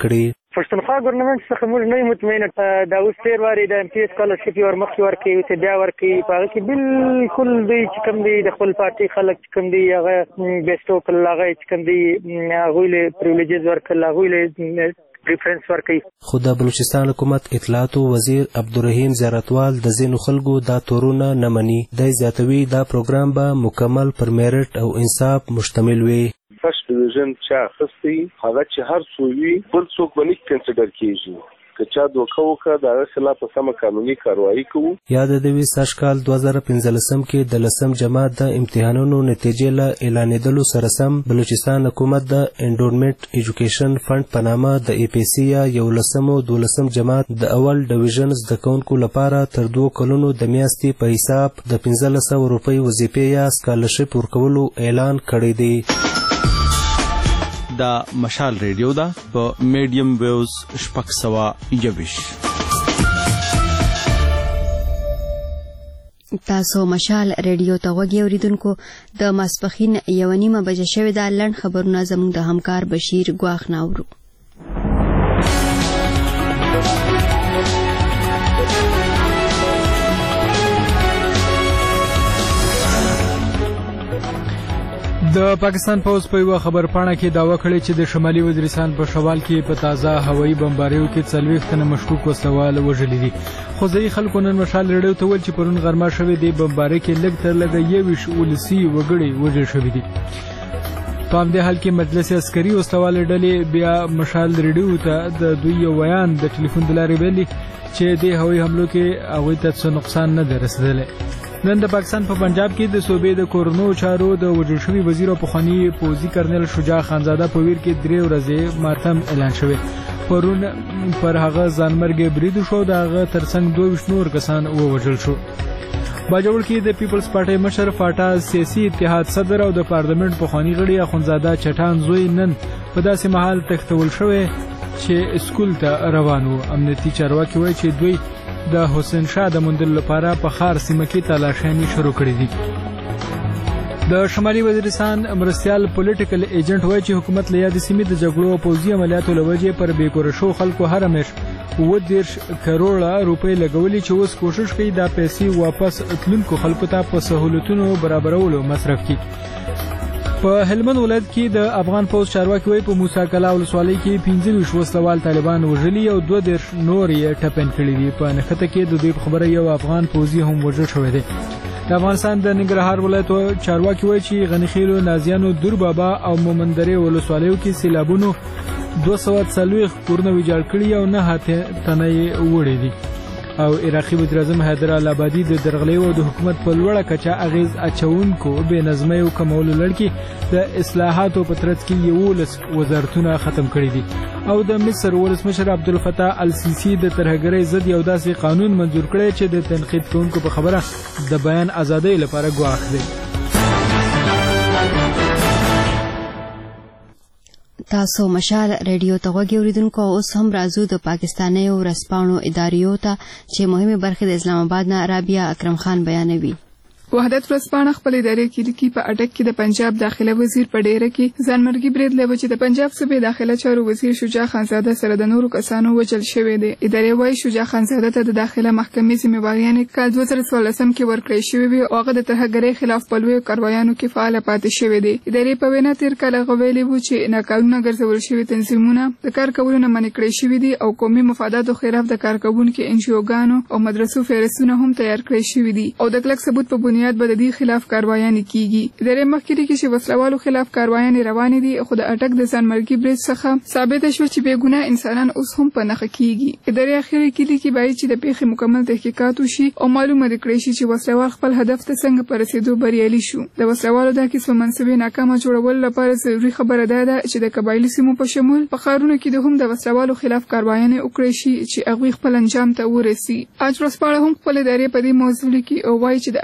پښتونخوا ګورنمنټ څخه موږ نه مطمئنه دا اوس تیر واري د MP سکالرشپ ور مخکې ورکوي ته بیا ورکوي په هغه کې بالکل دوی چې کوم دی د خپل پارټي خلک چې کوم دی هغه بیسټو کړل هغه چې کوم دی هغوی له پریویلیجز ورکړل هغوی له پریفرنس ورکوي. خو د بلوچستان حکومت اطلاعاتو وزیر عبدالرحیم زیارتوال د ځینو خلکو دا تورونه نه مني. دی زیاتوي دا پروګرام به مکمل پر میرټ او انصاف مشتمل وي. فرست ډیویژن چا اخیستی هغه چې هر څو وي بل څوک به نه کنسیډر کیږي که چا دوکه وکړه د هغه خلاف سمه قانوني کاروایي کوو. یاد دی سږ کال 2015 کې د 10م جماعت د امتحانونو نتیجې له اعلانېدلو سره سم بلوچستان حکومت د انډورمنټ ایجوکیشن فند په نامه د APC یا 11 جماعت د اول ډیویژن زده کوونکو لپاره تر 2 کلونو د میاشتې په حساب د 1500 روپۍ وظیفې یا سکالرشپ ورکولو اعلان کړی دی. دا مشال ریډیو ده په میډیم ویوز 621. تاسو مشال ریډیو ته غوږی اوریدونکو د ماسپخین 1:30 بجې شوې ده. لنډ خبرونه زموږ د همکار بشیر ګواخ ناورو. د پاکستان پوز په یو خبر پاڼه کې داوا کړې چې د شمالي وزیرستان په شوال کې په تازه هوایي بمباریو کې 40 تنه مشکوک وسوال وژلي دي. خو ځای خلکو نن مشال ریډیو ته ویل چې پرون غرمه شوې دی بمباری کې لږ تر لږه 21 ولسی وګړي وژل شوي دي. په همدې حال کې مجلس عسکري وسوال ډلې بیا مشال ریډیو ته د دوی یو بیان د ټلیفون د لارې ویلي چې د هوایي حملو کې هغوی ته څه نقصان نه دی رسېدلی. نن د پاکستان په پنجاب کې د صوبې د کورونو چارو د وژل شوي وزیر او پخواني پوځي کرنل شجاع خانزاده په ویر کې 3 ورځې ماتم اعلان شوی. پرون پر هغه ځانمرګي برید شو، د هغه ترڅنګ 22 نور کسان ووژل شو. باجوړ کې د پیپلز پارټي مشر فاټا سیاسي اتحاد صدر او د پارلیمنت پخواني غړي اخونزاده چټان زوی نن په داسې محل تختول شوی چې اسکول ته روان وو. امنیتي چارواکي وایي چې دوی د حسین شاه د موندلو لپاره په خار سیمه کې تلاشیانې شروع کړې دي. د شمالي وزیرستان مرستیال پولیټیکل ایجنټ وایي چې حکومت له یادې سیمې د جګړو او پوځي عملیاتو له وجې پر بېکوره شو خلکو هره میاشت 30 کروڑه روپۍ لګولي چې اوس کوشش کوي دا پیسې واپس تلونکو خلکو ته په سهولتونو برابرولو مصرف کړي. په هلمند ولایت کې د افغان پوز چارواکي وایي په موسی کلا ولسوالۍ کې 25 وسلوال طالبان وژلي او 22 نور یې ټپن کړي دي. په نښته کې د دوی په خبره یو افغان پوځي هم وژل شوی دی. د افغانستان د ننګرهار ولایت چارواکي وایي چې غنیخیلو نازیانو دور بابا او مومندرې ولسوالیو کې سیلابونو 240 کورونه ویجاړ کړي او 9 تنه یې وړي دي. او عراقي وزیر اعظم حیدر العبادي د درغلیو او د حکومت په لوړه کچه اغیز اچونکو بې نظمۍ او کمولو لړ کې د اصلاحاتو په ترڅ کې 11 وزارتونه ختم کړي دي. او د مصر ولسمشر عبدالفتاح السیسی د ترهګرۍ ضد یو داسې قانون منظور کړی چې د تنقید کوونکو په خبره د بیان ازادۍ لپاره ګواښ دی. تاسو مشال ریډیو ته غوږی اوریدونکو. اوس هم راځو د پاکستاني ورځپاڼو اداریو ته چې مهمه برخه د اسلام آباد نه رابعه اکرم خان بیانوي. وحدت ورځپاڼه خپل ادارې کې لیکي په اټک کې د پنجاب داخله وزیر په ډیره کې ځانمرګي برید لوي چې د پنجاب صوبې داخله چارو وزیر شجاع خانزاده سره د نورو کسانو وژل شوی دی. ادارې وايي شجاع خانزاده ته د داخله محکمې ذمہواریانې کال 2014 کې ورکړې شوې وي او هغه د ترهګرۍ خلاف په لویو کاروایانو کې فعال پاتې شوی دی. ادارې په وینا تیر کال غوېلې وو چې ناقانونه ګرځول شوی تنظیمونه د کار کولو نه منع کړی شوی دي او قومي مفاداتو خلاف د کارکونکو NGO-ګانو او مدرسو فهرستونه هم تیار کړی شوی دي او د کلک ثبوت په بنیاد به د دې خلاف کاروایانې کیږي. ادارې مخکې لیکي چې وسلوالو خلاف کاروایانې روانې دي خو د اټک د ځانمرګي برید څخه ثابت شو چې بېګناه انسانان اوس هم په نښه کیږي. ادارې اخیری کې لیکي باید چې د پیښې مکمل تحقیقات وشي او معلومه کړي شي چې وسلوال خپل هدف ته څنګه په رسیدو بریالي شو. د وسلوالو د کیسو منصبې ناکامه جوړول لپاره ضروري خبره ده چې د قبایلی سیمو په شمول په ښارونو کې د هم د وسلوالو خلاف کاروایانې وکړي شي چې هغوی خپل انجام ته ورسي. اج ورځپاڼه هم خپل ادارې په دې موضوع لیکي او وایي چې د اټک په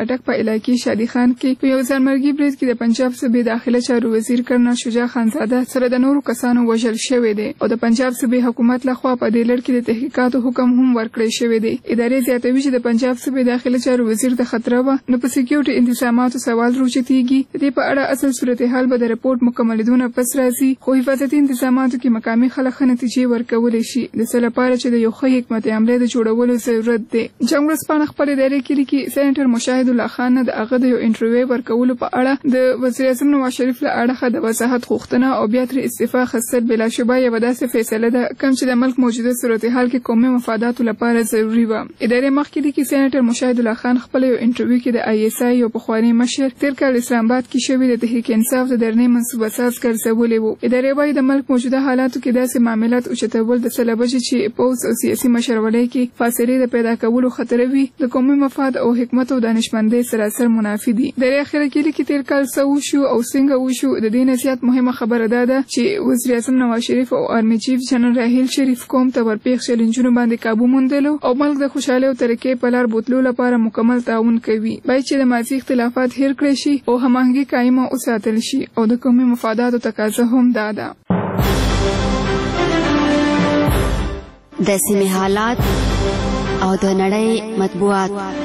علاقې شادي خان کې په یو ځانمرګي برید کې د پنجاب صوبې داخله چارو وزیر کرنل شجاع خانزاده سره د نورو کسانو وژل شوی دی او د پنجاب صوبې حکومت لخوا په دې لړ کې د تحقیقاتو حکم هم ورکړی شوی دی. ادارې زیاتوي چې د پنجاب صوبې داخله چارو وزیر د خطر و نو په سکیورټي انتظاماتو سوال روچتيږي. د دې په اړه اصل صورتحال به د رپورت مکملېدونه پس راځي خو حفاظتي انتظاماتو کې مقامي خلک نتیجې ورکولی شي د څه لپاره چې د یو ښه حکمت عملې د جوړولو ضرورت دی. جنګ ورځپاڼه خپل ادارې کې لیکي سېنیټر مشاهد الله خان د هغه د یو انټرویو ورکولو په اړه د وزیر اعظم نواز شریف له اړخه د وضاحت غوښتنه او بیا تر استعفا اخیستل بلا شبه یوه داسې فیصله ده کوم چې د ملک موجوده صورتحال کې قومي مفاداتو لپاره ضروري وه. ادارې مخکې لیکي سېنیټر مشاهد الله خان خپل یو انټرویو کې د آی اس آی یو پخوانی مشر تیر کال اسلام آباد کې شوي د تحریک انصاف د درنې منصوبه ساز ګرځولی و. ادارې وایي د ملک موجوده حالاتو کې داسې معاملات اوچتول د څه لپاره چې پوځ او سیاسي مشرولۍ کې فاصلې د پیدا کولو خطر وي د قومي مفاد او حکمت او دانشمندۍ سراسر منافي دي. د اخر کې لیکي تیر کال څه وشو او څنګه وشو د دې نه زیات مهمه خبره ده چې وزیر اعظم نواز شریف او آرمي چیف جنرال راحیل شریف قوم ته ورپېښ چیلنجونو باندې قابو موندلو او ملک د خوشحالۍ او ترقۍ په لار بوتلو لپاره مکمل تعاون کوي. باید چې د ماضي اختلافات هیر کړی شي او هماهنګي قایمه وساتل شي او د قومي مفاداتو تقاضا هم ده. د سیمې حالات او د نړۍ مطبوعات.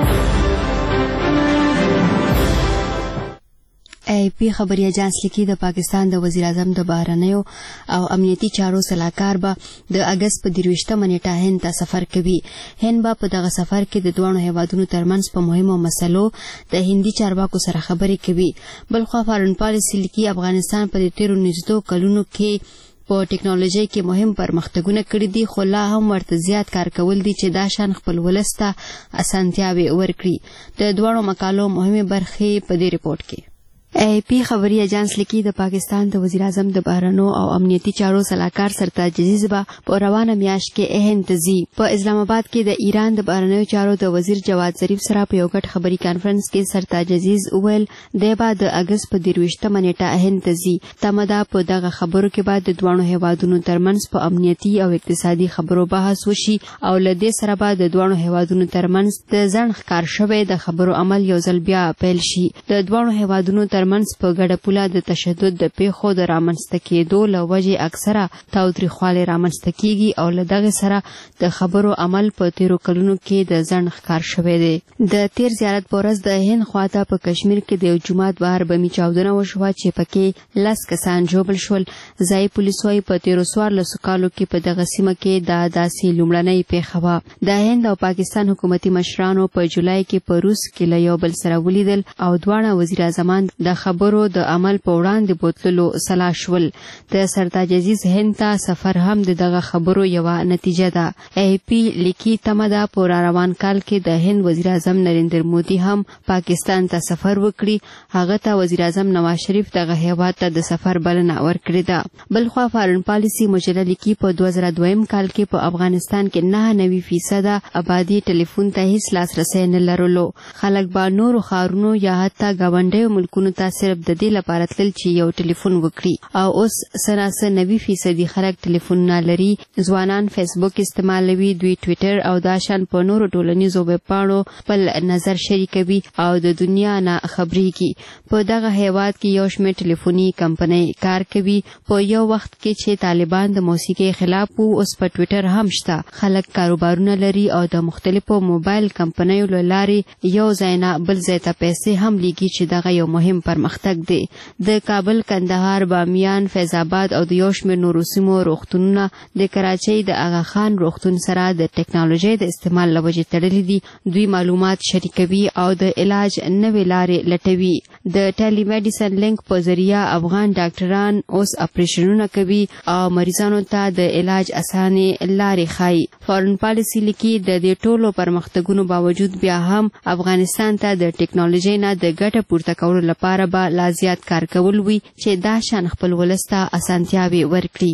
ای پی خبري اجانس لیکي د پاکستان د وزیر اعظم د بهرنیو او امنیتي چارو سلاکار به د اگست په 23 نیټه هند ته سفر کوي. هند به په دغه سفر کې د دوه هیوادونو ترمنځ په مهمو مسلو د هندي چارواکو سره خبرې کوي. بلخوا فارن پالیسي لیکي افغانستان په تیرو 19 کلونو کې په ټیکنالوژي کې مهم پرمختګونه کړي دي خو لا هم ورته زیات کار کول دي چې دا شان خپل ولس ته اسانتیاوې ورکړي. د دوه مقالو مهمه برخې په دې ریپورت کې. ای پی خبري اجانس لیکي د پاکستان د وزیر اعظم د بهرنیو او امنیتي چارو سلاکار سرتاج عزیز به په روانه میاشت کې هند ته ځي. په اسلام آباد کې د ایران د بهرنیو چارو د وزیر جواد ظریف سره په یو ګډ خبري کانفرنس کې سرتاج عزیز وویل دی به د اگست په 23 نیټه هند ته ځي. تمه ده په دغه خبرو کې به د دوه هیوادونو ترمنځ په امنیتي او اقتصادي خبرو بحث وشي او له دې سره به د دوه هیوادونو ترمنځ د ځنډ ښکار شوی د خبرو عمل یو ځل بیا پیل شي. د دوه هیوادونو ترمنځ په ګډه پوله د تشدد د پیښو د رامنځته کېدو له وجې اکثره تاوتریخوالی رامنځته کیږي او له دغه سره د خبرو عمل په تیرو کلونو کې د ځنډ ښکار شوی دی. د تیر زیارت په ورځ د هند خواته په کشمیر کې د یو جومات بهر بمي چاودنه وشوه چې پکې 10 کسان ژوبل شول. ځایي پولیس وايي په تیرو 14 کالو کې په دغه سیمه کې دا داسې لومړنۍ پیښه وه. د هند او پاکستان حکومتي مشرانو په جولای کې په روس کې له یو بل سره ولیدل او دواړه وزیر اعظمان د خبرو د عمل په وړاندې بوتلو سلا شول. د سرتاج عزیز هند ته سفر هم د دغه خبرو یوه نتیجه ده. ای پی لیکي تمه ده په روان کال کې د هند وزیر اعظم نریندر مودي هم پاکستان ته سفر وکړي. هغه ته وزیر اعظم نواز شریف دغه هیواد ته د سفر بلنه ورکړې ده. بلخوا فارن پالیسي مجله لیکي په 2002 کال کې په افغانستان کې 99% آبادی ټلیفون ته هیڅ لاسرسی نه لرلو. خلک به نورو ښارونو یا حتی ګاونډیو ملکونو ته صرف د دې لپاره تلل چې یو ټلیفون وکړي او اوس سره 90% خلک ټلیفون نه لري. ځوانان فیسبوک استعمالوي، دوی ټویټر او دا شان په نورو ټولنیزو ویب پاڼو خپل نظر شریکوي او د دنیا نه خبرېږي. په دغه هیواد کې یو شمېر ټلیفوني کمپنۍ کار کوي. په یو وخت کې چې طالبان د موسیقۍ خلاف وو اوس په ټویټر هم شته. خلک کاروبارونه لري او د مختلفو موبایل کمپنیو له لارې یو ځای نه بل ځای ته پیسې هم لیږي چې دغه یو مهم پرمختګ دی. د کابل، کندهار، بامیان، فیض آباد او د یو شمېر نورو سیمو روغتونونه د کراچۍ د اغا خان روغتون سره د ټیکنالوژۍ د استعمال له وجې تړلي دي. دوی معلومات شریکوي او د علاج نوې لارې لټوي. د ټیلی میډیسن لینک په ذریعه افغان ډاکټران اوس اپریشنونه کوي او مریضانو ته د علاج اسانې لارې ښایي. فارن پالیسي لیکي د دې ټولو پرمختګونو باوجود بیا هم افغانستان ته د ټیکنالوژۍ نه د ګټه پورته کولو لپاره به لا زیات کار کول وي چې دا شان خپل ولس ته اسانتیاوې ورکړي.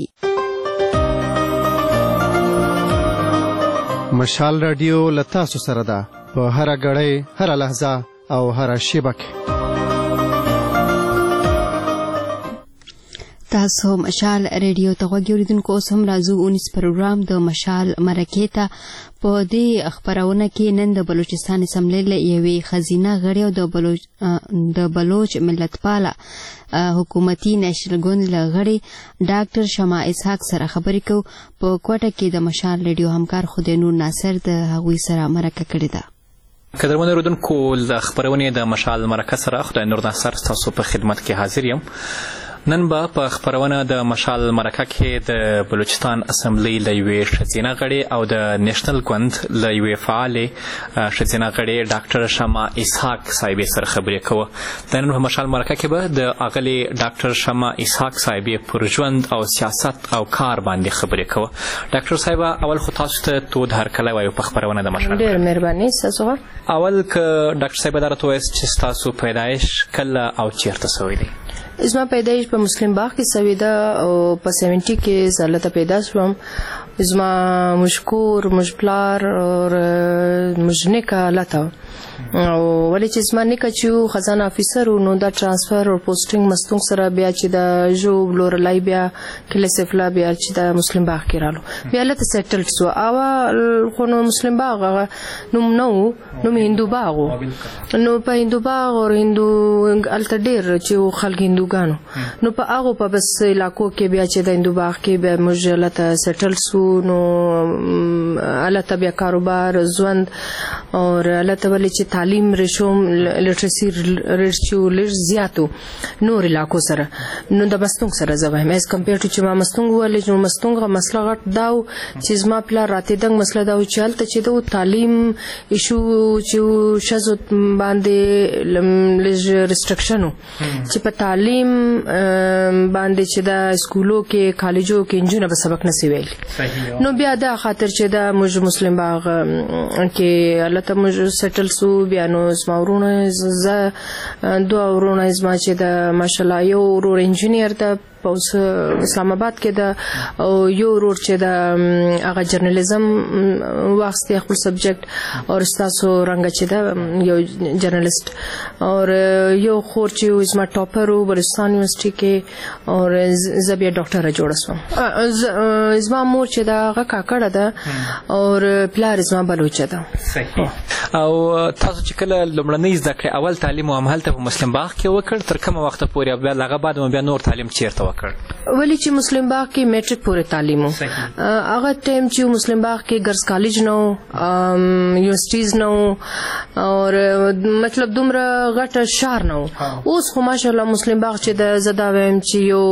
مشال رادیو له تاسو سره ده په هره غړۍ، هره لحظه او هره شیبه کې. تاسو مشال ریډیو ته غوږ اوریدونکو اوس هم راځو 19 پروګرام د مشال مرکې ته. په دې خبرونه کې نن د بلوچستان اسمبلی له یوې خزینه غړي او د بلوچ ملتپاله حکومتي نېشنل ګوند له غړي ډاکټر شمع اسحاق سره خبرې کوو. په کوټه کې د مشال ریډیو همکار خدای نور ناصر د هغوی سره مرکه کړې ده. قدرمن اوریدونکو د خبرونې د مشال مرکه سره خدای نور ناصر تاسو په خدمت کې حاضر یم. نن به په خبرونه د مشال مرکه کې د بلوچستان اسمبلی له یوې ښځینه غړې او د نېشنل ګوند له یوې فعالې ښځینه غړې ډاکټر شمع اسحاق صاحبې سره خبرې کوو. د نن په مشال مرکه کې به د اغلې ډاکټر شمع اسحاق صاحبې پر ژوند او سیاست او کار باندې خبرې کوو. ډاکټر صاحب اول خو تاسو ته تود هرکلی وایو په خبرونه د مشال. ډېر مهرباني ستاسو. اول که ډاکټر صاحب دا راته ووایاست چې ستاسو پیدایش کله او چیرته سوی دی؟ زما پیدایش په مسلم باغ کې سوې ده او په 70 کې زلته پیدا شوم. زما مشکور مجپلار او مجنکه لته او ولې چې زما نیکه چې خزانه افیسر نو دا ترانسفر او پوسټینګ مستونګ سره بیا چې د جو بلورلای بیا کلیسفلا بیا چې د مسلم باغ کې رالو بیا لته سیټل شو. اول خو نو مسلم باغ نو هندو باغ نو په هندو باغ او هندو الټډیر چې خلک هندوګانو نو په هغه په بس علاقو کې بیا چې د هندو باغ کې بیا موږ لته سیټل شو. نو الته بیا کاروبار ژوند او الته ولې چې تعلیم رشوم لټرسي رشو لږ زیاتو نور علاقو سره نو د مستونګ سره زوایم اس کمپیر ټو چې ما مستونګ ولې نو مستونګ مسله غټ داو چې زما پلا راته دنګ مسله داو چې الته چې د تعلیم ایشو چې شزو باندې لږ ریستریکشنو چې په تعلیم باندې چې د سکولو کې کالجو کې انجونه به سبق نسی ویل نو بیا دا خاطر چې دا موږ مسلم باغ کې الته موږ سیټل سو. بیا نو زما ورونه دوه ورونه زما چې د ماشالله یو ورور انجینیر ده اوس اسلام آباد کې ده او یو ورور چې د هغه جرنالیزم واخستې خپل سبجیکټ او تاسو رنګ چې ده یو جرنالیست او یو خور چې زما ټاپر و بلوچستان یونیورسيټي کې او زبیا ډاکټر جوړ شو. زما مور چې دا هغه کاکړه ده او پلار زما بلوچ ده. صحیح. او تاسو چې کله لومړنۍ زده کړې اول تعلیم او همالته په مسلم باغ کې وکړ تر کومه وخت پورې بیا هغه بعد بیا نور تعلیم چیرته وکړ؟ ولی چې مسلم باغ کې میټریک پورې تعلیم وو. هغه ټیم چې مسلم باغ کې ګرلز کالج نو یونیورسيټیز نو او مطلب دومره غټه شهر نو. اوس خو ماشاءالله مسلم باغ چې د زدا ویم چې یو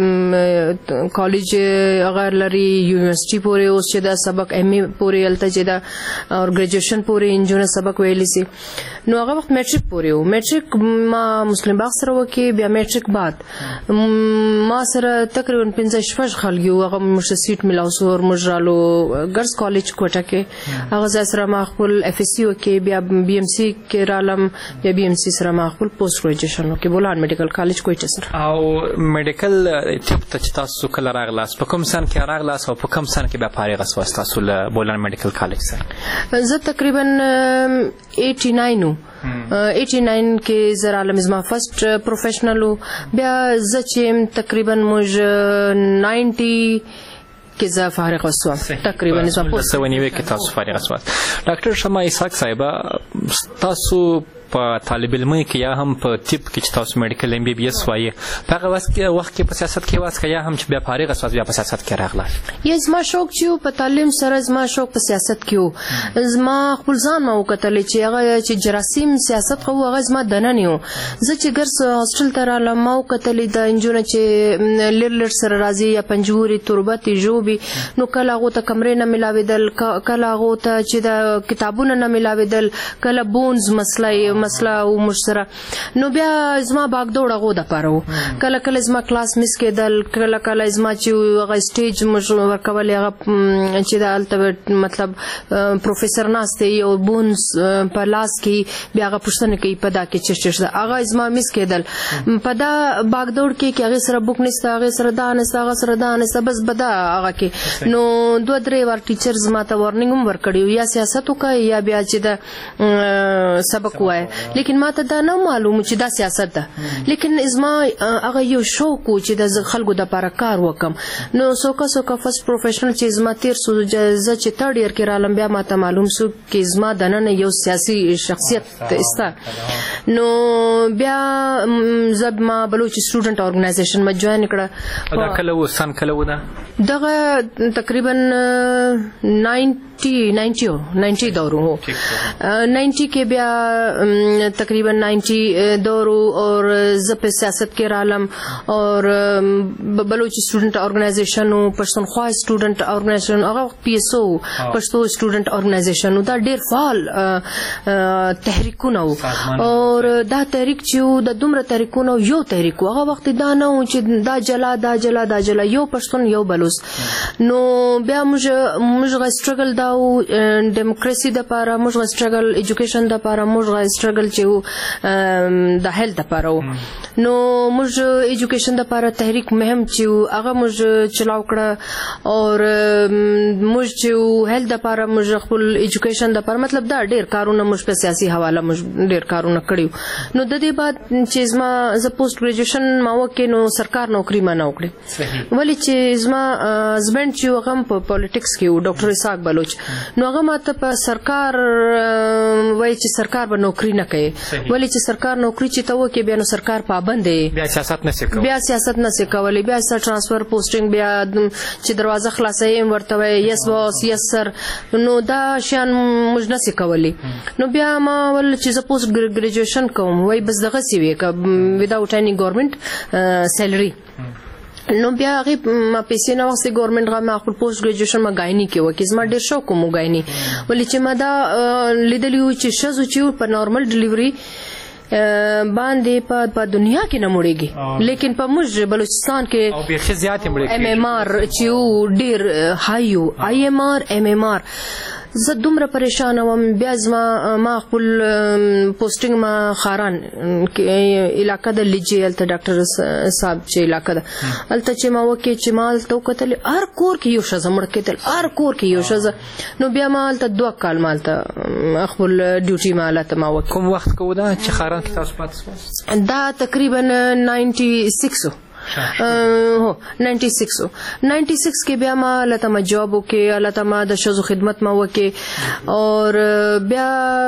کالج هغه لري یونیورسيټي پورې اوس چې د سبق ایم ای پورې الته چې دا او ګریجویشن پورې انجینر سبق ویلی سي نو هغه وخت میټریک پورې وو. میټریک ما مسلم باغ سره وکي بیا میټریک بعد ما سره تقریبا 15 خلک یو هغه مشه سیټ ملاو سو او مجرالو ګرلز کالج کوټه کې هغه سره ما خپل اف اس سی وکي بیا بي ام سی کې رالم بیا بي ام سی سره ما خپل پوسټ ګریجویشن وکي بولان میډیکل کالج کوټه سره. او میډیکل طب ته تاسو کله راغلاس په کوم سن کې راغلاس او په کوم سن کې بیا فارغ شوست تاسو له بولان میډیکل کالج سره؟ زه تقریبا 89 کې زه رالم زما فرست پروفیشنل بیا زه چې تقریبا موږ 90 کې زه فارغ وسوم تقریبا زما په 90 کې تاسو فارغ وسوم. ډاکټر شمع اسحاق صاحب تاسو په طالب علمي کې یا هم په طب کې چې تاسو میډیکل ایم بي بي اس وایي په هغه وخت کې په سیاست کې واسکه یا هم چې بیا فارغ اساس بیا په سیاست کې راغله؟ یا زما شوق چې په تعلیم سره زما شوق په سیاست کې و. زما خپل ځان ما وکتل چې هغه چې جراثیم سیاست خو هغه زما دنه نه و. زه چې ګرس هاستل ته رالم ما وکتل د انجونه چې لر سره راځي یا پنجوري تربتي جوبي نو کله هغه ته کمرې نه ملاویدل کله هغه ته چې د کتابونو نه ملاویدل کله بونز مسله او مشترک نو بیا زما باغ دوړه غو د پاره کله کله زما کلاس مس کېدل کله کله زما چې هغه سټیج مشور کول هغه چې د الته مطلب پروفیسور ناشته یو بونز په لاس کې بیا هغه پښتنه کوي په دا کې چې هغه زما مس کېدل په دا باغ دوړ کې هغه سره بوک نشته هغه سره دا نشته بس بدا هغه کې نو 2-3 ور ټیچر زما ته وارنینګ هم ورکړیو یا سیاست وکای یا بیا چې د سبق وای لیکن ما ته دا نه معلوم چې دا سیاست ده لیکن ازما هغه یو شوق چې د خلکو د لپاره کار وکم نو څوک فرست پروفیشنل چې ازما تیر سو ز چې تھرد ایئر کې رالم بیا ما ته معلوم سو چې ازما د نن یو سیاسي شخصیت استا نو بیا زب ما بلوچ سټوډنټ اورګنایزیشن ما جوائن کړه دا کله و سن کله و دا دغه تقریبا 90 دورو ہو 90 کے بیا تقریبا 90 دورو اور زب سیاست کے رالم اور بلوچ اسٹوڈنٹ آرگنائزیشن پښتونخوا اسٹوڈنٹ آرگنائزیشن هغه پی ایس او پښتو اسٹوڈنٹ آرگنائزیشن دا ډیر فعال تحریکونه اور دا تحریک چې د دومره تحریکونه یو تحریک هغه وخت دا نه چې دا جلا یو پښتون یو بلوچ نو بیا موږ سټرګل دا ډیموکراسي د لپاره موږ سټرګل ایجوکیشن د لپاره موږ سټرګل چې د هیلث لپاره نو موږ ایجوکیشن د لپاره تحریک مهم چې هغه موږ چلاو کړه اور موږ چې هیلث د لپاره موږ خپل ایجوکیشن د لپاره مطلب دا ډیر کارونه موږ په سیاسي حواله موږ ډیر کارونه کړیو نو د دې بعد چې زما ز پوسټ ګریجویشن ما وکړ نو سرکار نوکری ما نه وکړه ولی چې زما هسبند چې هغه په پالیټکس کې ډاکټر اسحاق بلوچ نو هغه ماته په سرکار وای چې سرکار به نوکری نه کوي ولی چې سرکار نوکری چې ته وکړي بیا نو سرکار پابند دی بیا سیاست نه سکوي بیا سر ټرانسفر پوسټینګ بیا چې دروازه خلاصې ورته وای یس باس یس سر نو دا شان موږ نه سکولي نو بیا ما ول چې ز پوسټ ګریجویشن کوم وای بس دغه سی وی ک وداوټ اني ګورنمنت سیلری نو بیا هغه ما پیسې نه واسطه ګورنمنت غا ما خپل پوسټ ګریجویشن ما غایني کې وکړ زما ډیر شوق مو غایني ولې چې ما دا لیدلیو چې شزو چې په نارمل ډیلیوري باندې په دنیا کې نه مړېږي لیکن په موږ بلوچستان کې او به زیات مړېږي ام ام ار چې ډیر هایو آی ام ار زه دومره پریشان وم بیا ما خپل پوسټینګ ما خاران علاقه د لجیل ته ډاکټر صاحب چې علاقه ده الته چې ما وکي چې مال تو کتل هر کور کې یو شزه مړ کېدل هر کور کې یو شزه نو بیا ما الته 2 کال مالته خپل ډیوټي مالته ما وکي کوم وخت کو دا چې خاران کې تاسو پاتې دا تقریبا 96 96 کې بیا ما لته ما جواب وکي لته ما د شزو خدمت ما وکي اور بیا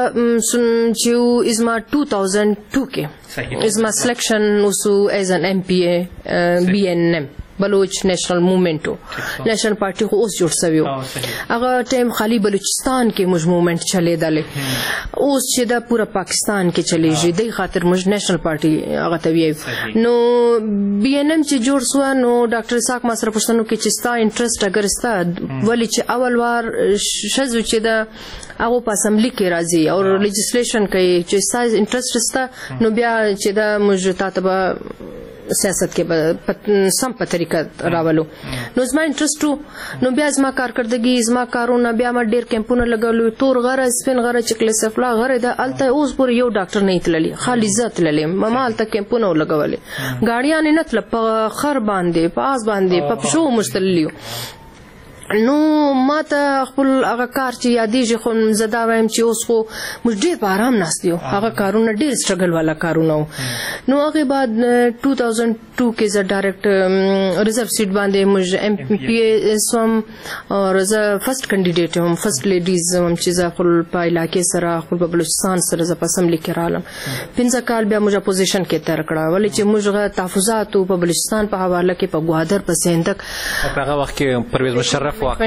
چې ازما 2002 کې ازما سلیکشن وسو ایز ان ایم پی ای بی ان ایم بلوچ نیشنل موومنټو نیشنل پارټي خو اوس جوړ شوی هغه ټیم خالی بلوچستان کې موږ موومنټ چلیدلې اوس چې دا پورا پاکستان کې چلیږي د خاطر موږ نیشنل پارټي هغه ته وی نو بی ان ایم چې جوړ سو نو ډاکټر اسحاق ما سره پښتنو کې چې ستا انټرست اگر ستا ولی چې اول وار شزو چې دا هغه په اسمبلی کې راځي او لیجسلیشن کوي چې ستا انټرست ستا نو بیا چې دا موږ تاسو سیاست کې سم په طریقه راولو نو زما انټرست نو بیا زما کارکردګي زما کارونه بیا ما ډیر کمپونه لګولو تور غره سپین غره چکلې سفلا غره د الته اوس پور یو ډاکټر نه تللی خالي ذات للی ماما الته کمپونه لګولې غاړیان نه تل په خر باندې پاس باندې په پښو مشتلیو نو ما ته خپل هغه کار چې یادېږي خو زدا وایم چې اوس خو موږ ډېر په آرام ناست یو هغه کارونه ډېر سټرګل والا کارونه نو هغه بعد 2002 کې زه ډایرکټ ریزرو سیټ باندې موږ ایم پی ای سوم او زه فرست کینډیډیټ هم فرست لیډیز هم چې زه خپل په علاقې سره خپل بلوچستان سره زه په اسمبلی کې رالم 15 کال بیا موږ اپوزیشن کې تیر کړه ولې چې موږ تحفظات په بلوچستان په حواله کې په ګوادر په سندک په هغه وخت کې پرویز مشرف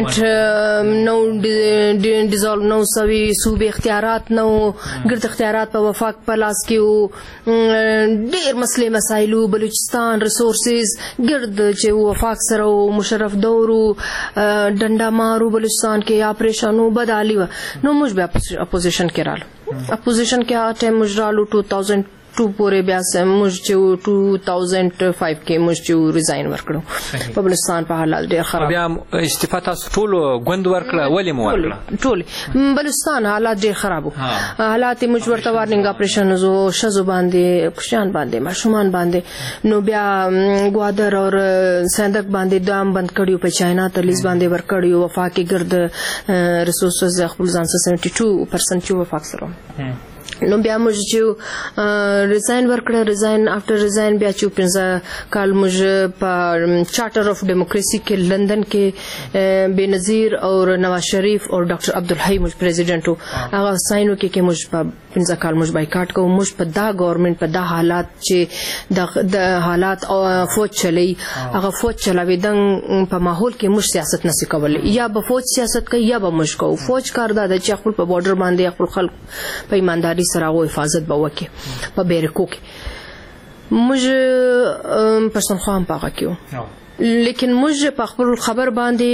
نو ډیزولو نو سوي صوبې اختیارات نو ګرد اختیارات په وفاق په لاس کې ډېر مسلې مسایلو بلوچستان ریسورسز ګرد چې وفاق سره مشرف دورو ډنډا مارو بلوچستان کې اپریشنو بدالي نو موږ بیا اپوزیشن کې رالو اپوزیشن کې هغه ټایم موږ رالو 2002 پورې بیا موږ چې 2005 کې موږ چې ریزاین ورکړو په بلوچستان په حالات ډېر خراب بیا استعفا تاسو ټول غوند ورکړه ولې مو ورکړه ټول بلوچستان حالات ډېر خراب حالات موږ ورته وارننګ اپریشن زو شزو باندې کوشان باندې ماشومان باندې نو بیا ګوادر اور سندک باندې دام بند کړیو په چاینا تلیز باندې ورکړیو وفاقي ګرد ریسورسز خپل ځان 72% چې وفاق سره نو بیا موږ چې ریزاین ورکړه ریزاین افټر ریزاین بیا چې 15 کال موږ په چارټر اف ډیموکراسي کې لندن کې بنظیر او نواز شریف او ډاکټر عبدالحی موږ پریزیډنټ هغه ساينو کې موږ په 15 کال موږ بایکاټ کوو موږ په دا گورنمنت په دا حالات چې د حالات او فوج چلی هغه فوج چلاوي دنګ په ماحول کې موږ سیاست نشي کولای یا به فوج سیاست کوي یا به موږ کوو فوج کار دا چې خپل په بارډر باندې خپل خلک په ایمانداري سره او حفاظت به وکړي په بیرکو کې موږ پښتونخوا هم پاغه کیو لیکن موږ په خپل خبر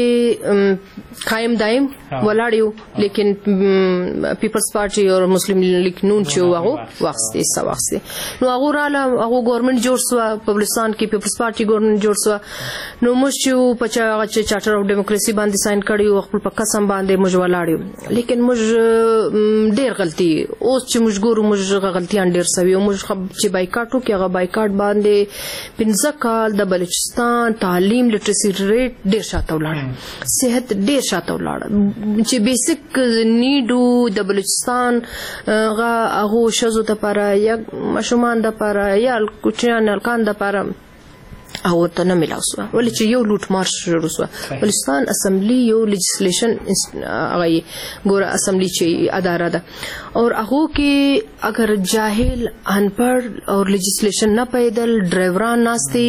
باندې قائم دائم ولاړیو لیکن پیپلز پارټي او مسلم لیگ نون چې هغه واخستې نو هغه رااله هغه ګورنمنت جوړ شو په بلوچستان کې پیپلز پارټي ګورنمنت جوړ شو نو موږ چې په چارټر اف ډیموکراسي باندې ساين کړیو خپل په قسم باندې موږ ولاړیو لیکن موږ ډېر غلطي اوس چې موږ ګورو موږ غلطیان ډېر سوي او موږ چې بایکاټو کې هغه بایکاټ باندې 15 کال د بلوچستان تعلیم لټرسي ریټ ډېر شاته ولاړ صحت ډېر شاته ولاړ چې بیسیک نیډو د بلوچستان هغه شزو ته لپاره یا مشومان د لپاره یا کوچیان الکان د لپاره او ته نه ملاو شو ولې چې یو لوټ مارش شروع شو بلوچستان اسمبلی یو لیجسلیشن هغه ګور اسمبلی چې اداره ده او هغه کې اگر جاهل انپړ او لیجسلیشن نه پیدل ډرایوران ناشتي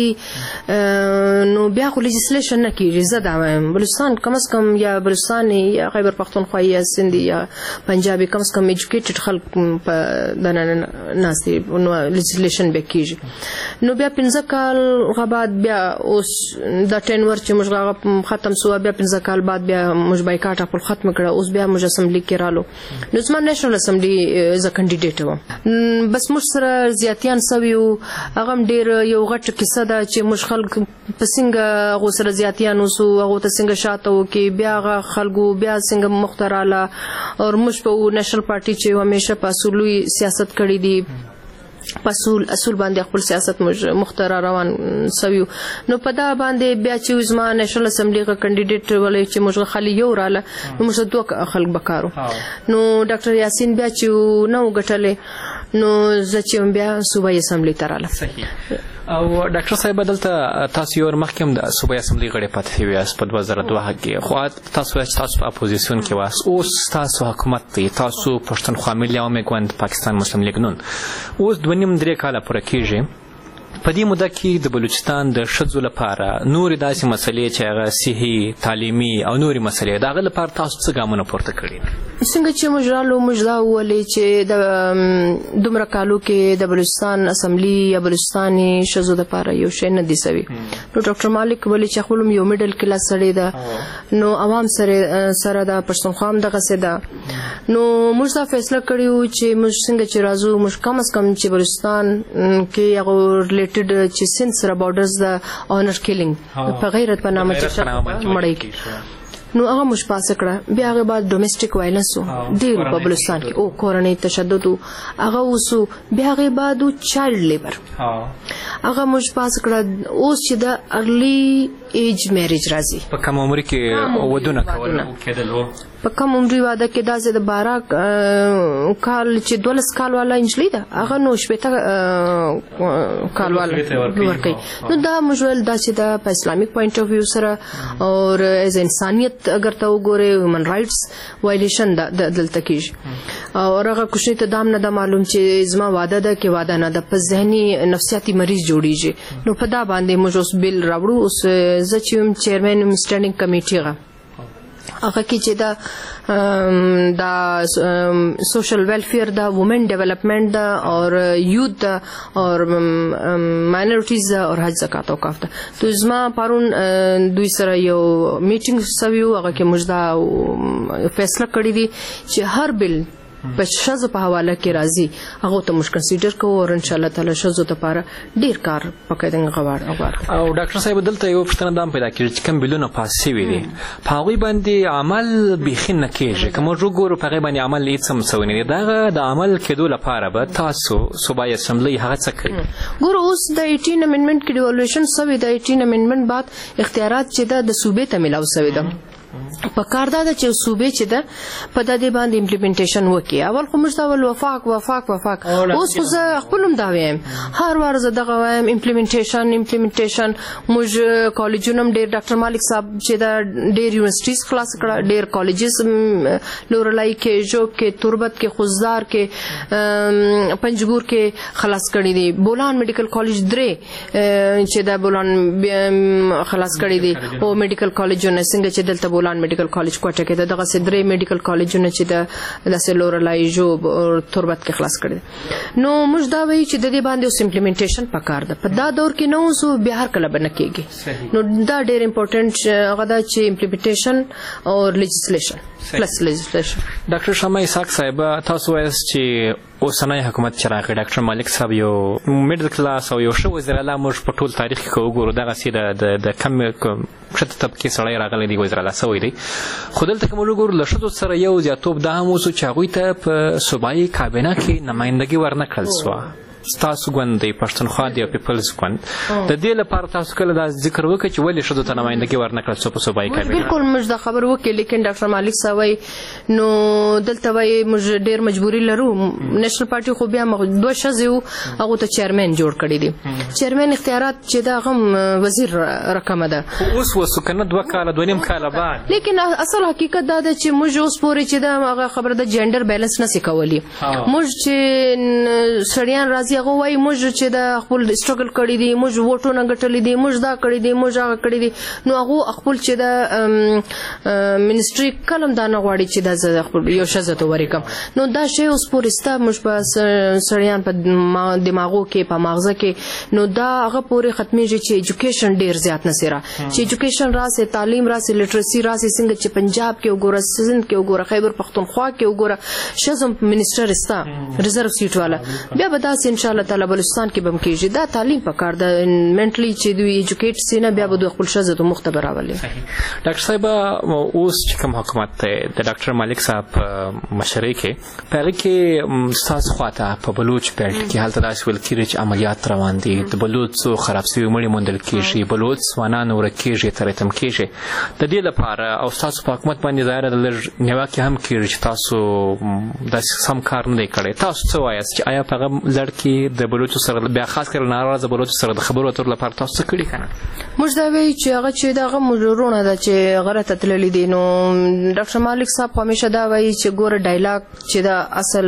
نو بیا خو لیجسلیشن نه کیږي زدا وایم بلوچستان کم از کم یا بلوچستان یا خیبر پختونخوا یا سندھ یا پنجابي کم از کم ایجوکیټډ خلک په دنه ناشتي نو لیجسلیشن به کیږي نو بیا 15 کال بعد بیا اوس د ټینور چې موږ ختم سو بیا 15 کال بعد بیا موږ بایکاټ خپل ختم کړه اوس بیا موږ اسمبلی کې رالو نو زما نېشنل اسمبلی از ا کینډیډیټ و بس موږ سره زیاتیان سویو هغه ډیر یو غټ کیسه ده چې موږ خلک پسنګ غو سره زیاتیان وسو هغه ته څنګه شاته و کې بیا هغه خلکو بیا څنګه مختراله او موږ په نېشنل پارټي چې همیشه په اصولي سیاست کړی دی اصول باندې خپل سیاست مختار روان سویو نو په دا باندې بیا چې زما نېشنل اسمبلی کا کینډیډیټ ولې چې موږ خالي یو رااله نو موږ دوه خلک بکارو نو ډاکټر یاسین بیا چې نو غټلې نو زچې بیا صوبایي اسمبلی تراله او ډاکټر صاحب دلته تاسو یو مخکم د صوبایي اسمبلی غړي پاتې شوی اس په 2002 کې خو تاسو په اپوزیشن کې واس اوس تاسو حکومت دی تاسو پښتونخوا ملي عوامي ګوند پاکستان مسلم لیگ نون اوس 2.5 کاله پوره کیږي په دې موده کې د بلوچستان د ښځو لپاره نورې داسې مسلې چې هغه صحي تعلیمي او نورې مسلې د هغه لپاره تاسو څه ګامونه پورته کړي څنګه چې موږ رالو موږ دا وویلې چې د دومره کالو کې د بلوچستان اسمبلی یا بلوچستاني ښځو لپاره یو شی نه دی سوي نو ډاکټر مالک ویلي چې خپل یو میډل کلاس سړی ده نو عوام سره د پښتونخوا هم دغه څه ده نو موږ دا فیصله کړیو چې موږ څنګه چې راځو موږ کم از کم چې بلوچستان کې هغه چې سند سره بارډرز د اونر کیلینګ په غیرت په نامه چې مړی کی نو هغه مش پاسه کړه بیا هغه بعد ډومېسټک وایلنس ډیر په بلوچستان کې او کورنۍ تشدد هغه وسو بیا هغه بعد چایلډ لیبر هغه مش پاسه کړه اوس چې د ارلی ایج میریج راځي په کوم عمر کې ودونه کول کېدلو په کوم عمر واده کې دا زه د 12 کال چې 12 کال والا انجلی ده هغه نو شپته کال والا ورکي نو دا مجول دا چې د اسلامیک پوینټ اف ویو سره او از انسانیت اگر ته وګوره هیومن رائټس وایلیشن دلته کیږي او هغه کوشش ته دام نه معلوم چې زما واده ده کې واده نه د په ذهني نفسیاتي مریض جوړیږي نو په دا باندې موږ اوس بیل راوړو اوس زچوم چیرمن سټینډینګ کمیټي غا هغه کې چې دا سوشل ویلفیر دا وومن ډیولپمنٹ دا اور یوت دا اور ماینورټیز دا اور حج زکات او کافته تو زما پرون دوی سره یو میټینګ سویو هغه کې موږ دا فیصله کړی دي چې هر بل په شذ په حواله کې راځي هغه ته موږ کنسیډر کوو او ان شاء الله تعالی شذ ته لپاره ډیر کار پکې غواړو او ډاکټر صاحب دلته یو پښتنه دام پیدا کړي چې کوم بلونه پاسې وي په هغه باندې عمل بيخي نه کېږي کوم وګورو په هغه باندې عمل هیڅ مسوي نه دا د عمل کېدو لپاره به تاسو صوبایي اسمبلی هغه څه کوي ګورو اوس د 18 امندمنت کې ډیوالویشن سوي د 18 امندمنت بعد اختیارات چې د صوبې ته ملاو سوي ده په کار دا چې صوبې چې ده په د دې باندې امپلیمنټیشن وکړي. اول خو موږ دا ول وفاق اوس خو زه خپل هم دا وایم هر وار زه دغه وایم امپلیمنټیشن. موږ کالجونه هم ډېر ډاکټر مالک صاحب چې دا ډېر یونیورسټیز خلاص کړه، ډېر کالجز لورلای کې، ژوب کې، تربت کې، خوزدار کې، پنجګور کې خلاص کړي دي. بولان میډیکل کالج 3 چې دا بولان خلاص کړي دي او میډیکل کالجونه څنګه چې دلته بولان میډیکل کالج کوټه کې دغه سه 3 میډیکل کالجونه چې د لورلای ژوب او تربت کې خلاص کړي. نو موږ دا وایو چې د دې باندې اوس امپلیمنټیشن پکار ده. په دا دور کې نو سو بهر کله بنه کېږي. نو دا ډېر امپورټنت غدا چې امپلیمنټیشن او لیجسلیشن پلس لیجسلیشن. ډاکټر شمع اسحاق صاحب تاسو وایي چې اوسنۍ حکومت چې راغی ډاکټر مالک صاحب یو میډل کلاس او یو ښه وزیر اعلی موږ په ټول تاریخ کې وګورو دغسې د کم ښکته طبقې سړی راغلی دی وزیر اعلی شوی دی. خو دلته که موږ وګورو له ښځو سره یو زیاتوب دا هم اوس چې هغوی ته په صوبایي کابینه کې نمایندګي ورنه کړل سوه. ستاسو ګوند دی پښتونخوا دی او پیپلز ګوند د دې لپاره تاسو کله دا ذکر وکړئ چې ولې ښځو ته نمایندګي ورنه کړل سوه په صوبایي کابینه؟ بالکل موږ دا خبر وکړې لیکن ډاکټر مالک صاحب وایي نو دلته وایي موږ ډېر مجبوري لرو. نیشنل پارټي خو بیا 2 ښځې وو هغو ته چیرمین جوړ کړي دي. چیرمین اختیارات چې دا هم وزیر رقمه ده. اوس وسو که نه 2 کاله 2.5 کاله بعد. لیکن اصل حقیقت دا ده چې موږ اوس پورې چې دا هغه خبره ده جنډر بیلنس نسي کولی. موږ چې سړیان راځي هغه وایي موږ چې دا خپل سټرګل کړی دي، موږ ووټونه ګټلي دي، موږ دا کړی دي، موږ هغه کړی دي. نو هغه خپل چې دا منسټري کلم دا نه غواړي چې دا زه خپل یو ښځه ته ورکم. نو دا شی اوس پورې ستا موږ په سړیان په دماغو کې په ماغزه کې نو دا هغه پورې ختمیږي چې ایجوکیشن ډیر زیات نسیره چې ایجوکیشن راسي، تعلیم راسي، لټرسي راسي. څنګه چې پنجاب کې وګوره، سند کې وګوره، خیبر پختونخوا کې وګوره شزم منسټر استا ریزرو سیټ والا. بیا به داسې ان شاء الله تعالی بلوچستان کې بم کېږي. دا تعلیم پکار ده منټلی چې دوی ایجوکیټ سي نه بیا به دوی خپل ښځو ته مختبر راولي. ډاکټر صاحب اوس چې کوم حکومت دی د ډاکټر مالک صاحب مشرۍ کې په هغې کې ستاسو خواته په بلوچ بیلټ کې هلته داسې ویل کېږي چې عملیات روان دي، د بلوڅو خراب سوي مړي موندل کېږي، بلوڅ ځوانان ورک کېږي، ترتم کېږي. د دې لپاره او ستاسو په حکومت باندې ظاهره د لږ نیوکې هم کېږي چې تاسو داسې سم کار نه دی کړی. تاسو څه وایاست چې آیا په هغه لړ کې د بلوچو سره بیا خاص کر ناراضه بلوچو سره د خبرو اترو لپاره تاسو څه کړي کنه؟ موږ دا وایو چې هغه چې دغه مجرونه ده چې غره ته تللي دي. نو ډاکټر مالک صاحب همیشه دا وایي چې ګوره ډایلاګ چې دا اصل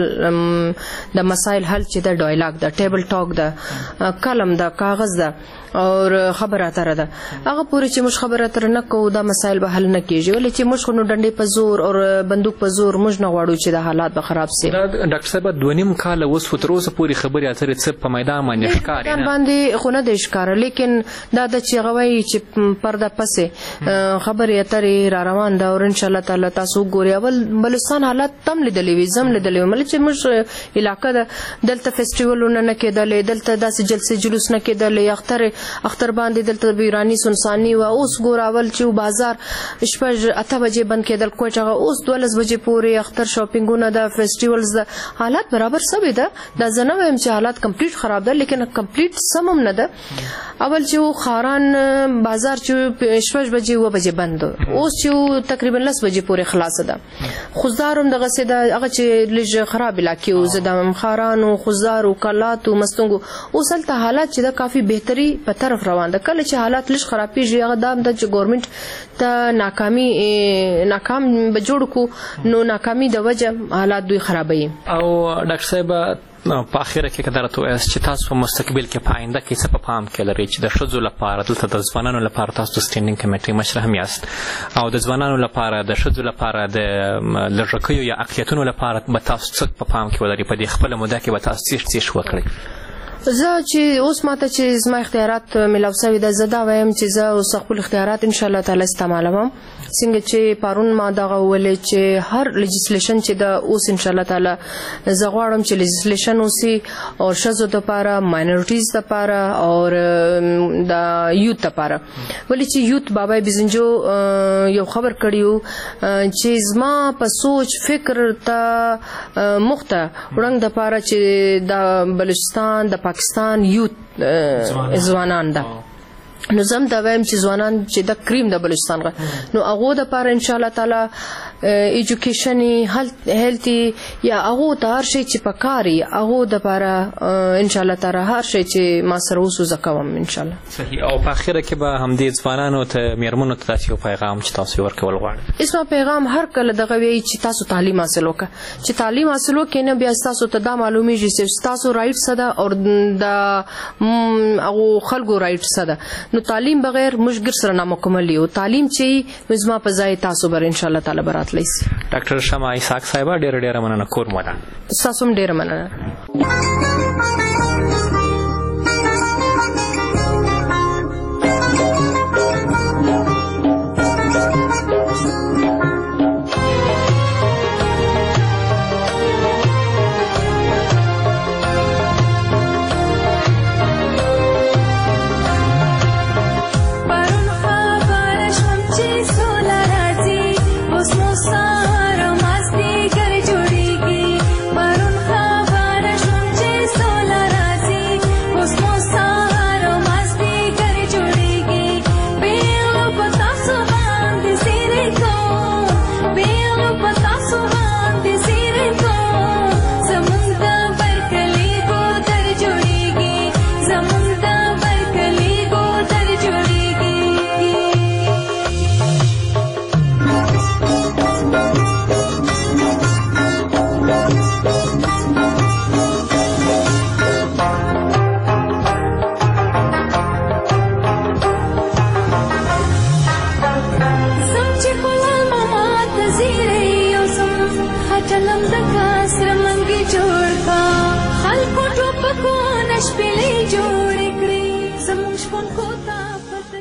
د مسایل حل چې دا ډایلاګ ده، ټیبل ټاک ده، قلم ده، کاغذ ده او خبره اتره ده. هغه پورې چې موږ خبره اتره نه کوو دا مسایل به حل نه کېږي. ولې چې موږ خو نو ډنډې په زور او بندوق په زور موږ نه غواړو چې دا حالات به خراب سي. ډاکټر صاحب 2.5 کاله اوس تر اوسه پورې خبرې اترې څه په میدان باندې ښکاري نه باندې خو نه دی ښکاره. لیکن دا د چې هغه وایي چې پرده پسې خبرې اترې را روان ده او ان شاء الله تعالی تاسو ګورئ. اول بلوچستان حالات تم لیدلې وي، زم لیدلې وي. مله چې موږ علاقه ده دلته فیسټیوالونه نه کېدلې، دلته داسې جلسې جلوس نه کېدلې، اختر باندې دلته بیرانی سنسانی و. اوس ګور اول چې بازار شپږ 8 بجې بند کېدل کوټه اوس 12 بجې پورې اختر شاپینګونه ده، فیسټیوالز ده. حالات برابر سوي ده. دا زنه وایم چې حالات کمپلیټ خراب ده لیکن کمپلیټ سم هم نه ده. اول چې خاران بازار چې 6 بجې و بجې بند، اوس چې تقریبا 10 بجې پورې خلاص ده. خوزدار هم دغه سه ده هغه چې لږ خراب علاقې او زدم خاران او خوزدار او کلات او مستنګو. اوس هلته حالات چې ده کافي بهتري په طرف روان ده. کله چې حالات لږ خرابېږي هغه دام ده چې ګورنمنت ته ناکام به جوړ کو نو ناکامي د وجه حالات دوی خرابوي. او ډاکټر صاحب په اخره کې کله راته وایاست چې تاسو په مستقبل کې په آینده کې څه په پام کې لرئ چې د ښځو لپاره دلته د ځوانانو لپاره تاسو د سټینډینګ کمیټې مشر هم یاست او د ځوانانو لپاره د ښځو لپاره د لږکیو یا اقلیتونو لپاره به تاسو څه په پام کې ولرئ؟ په دې خپله موده کې به تاسو څه وکړئ؟ زه چې اوس ماته چې زما اختیارات ملاو شوي ده زه دا وایم چې زه اوس خپل اختیارات ان شاء الله تعالی استعمالوم. څنګه چې پرون ما دغه ویلې چې هر لیجسلیشن چې دا اوس ان شاء الله تعالی زه غواړم چې لیجسلیشن اوسي او ښځو لپاره، ماینورټیز لپاره او د یوت لپاره. ولې چې یوت بابا بزنجو یو خبر کړیو چې زما په سوچ فکر ته مخته وړاندې لپاره چې د بلوچستان د پاکستان یوت ځوانان ده نو زم دا وایم چې ځوانان چې د کریم د بلوچستان غ نو هغه د پاره ان شاء الله تعالی ایجوکیشن هیلتي یا هغه ته هر شي چې پکاري هغه د پاره ان شاء الله تعالی هر شي چې ما سره وسو زکوم ان شاء الله. صحیح. او په اخره کې به همدې ځوانانو ته میرمنو ته تاسو پیغام چې تاسو ورکول غواړئ؟ اسمه پیغام هر کله دغه وی چې تاسو تعلیم حاصل وکړه چې تعلیم حاصل وکړئ نه بیا تاسو ته دا معلومیږي چې تاسو رائټ څه ده او د هغه خلکو رائټ څه ده. نو تعلیم بغیر مشګر سره نامکمل یو تعلیم چې مزما په ځای تاسو بر ان شاء الله تعالی براتلی ډاکټر شمع اسحاق صاحب ډېر مننه کور مو ده. تاسو هم ډېر مننه.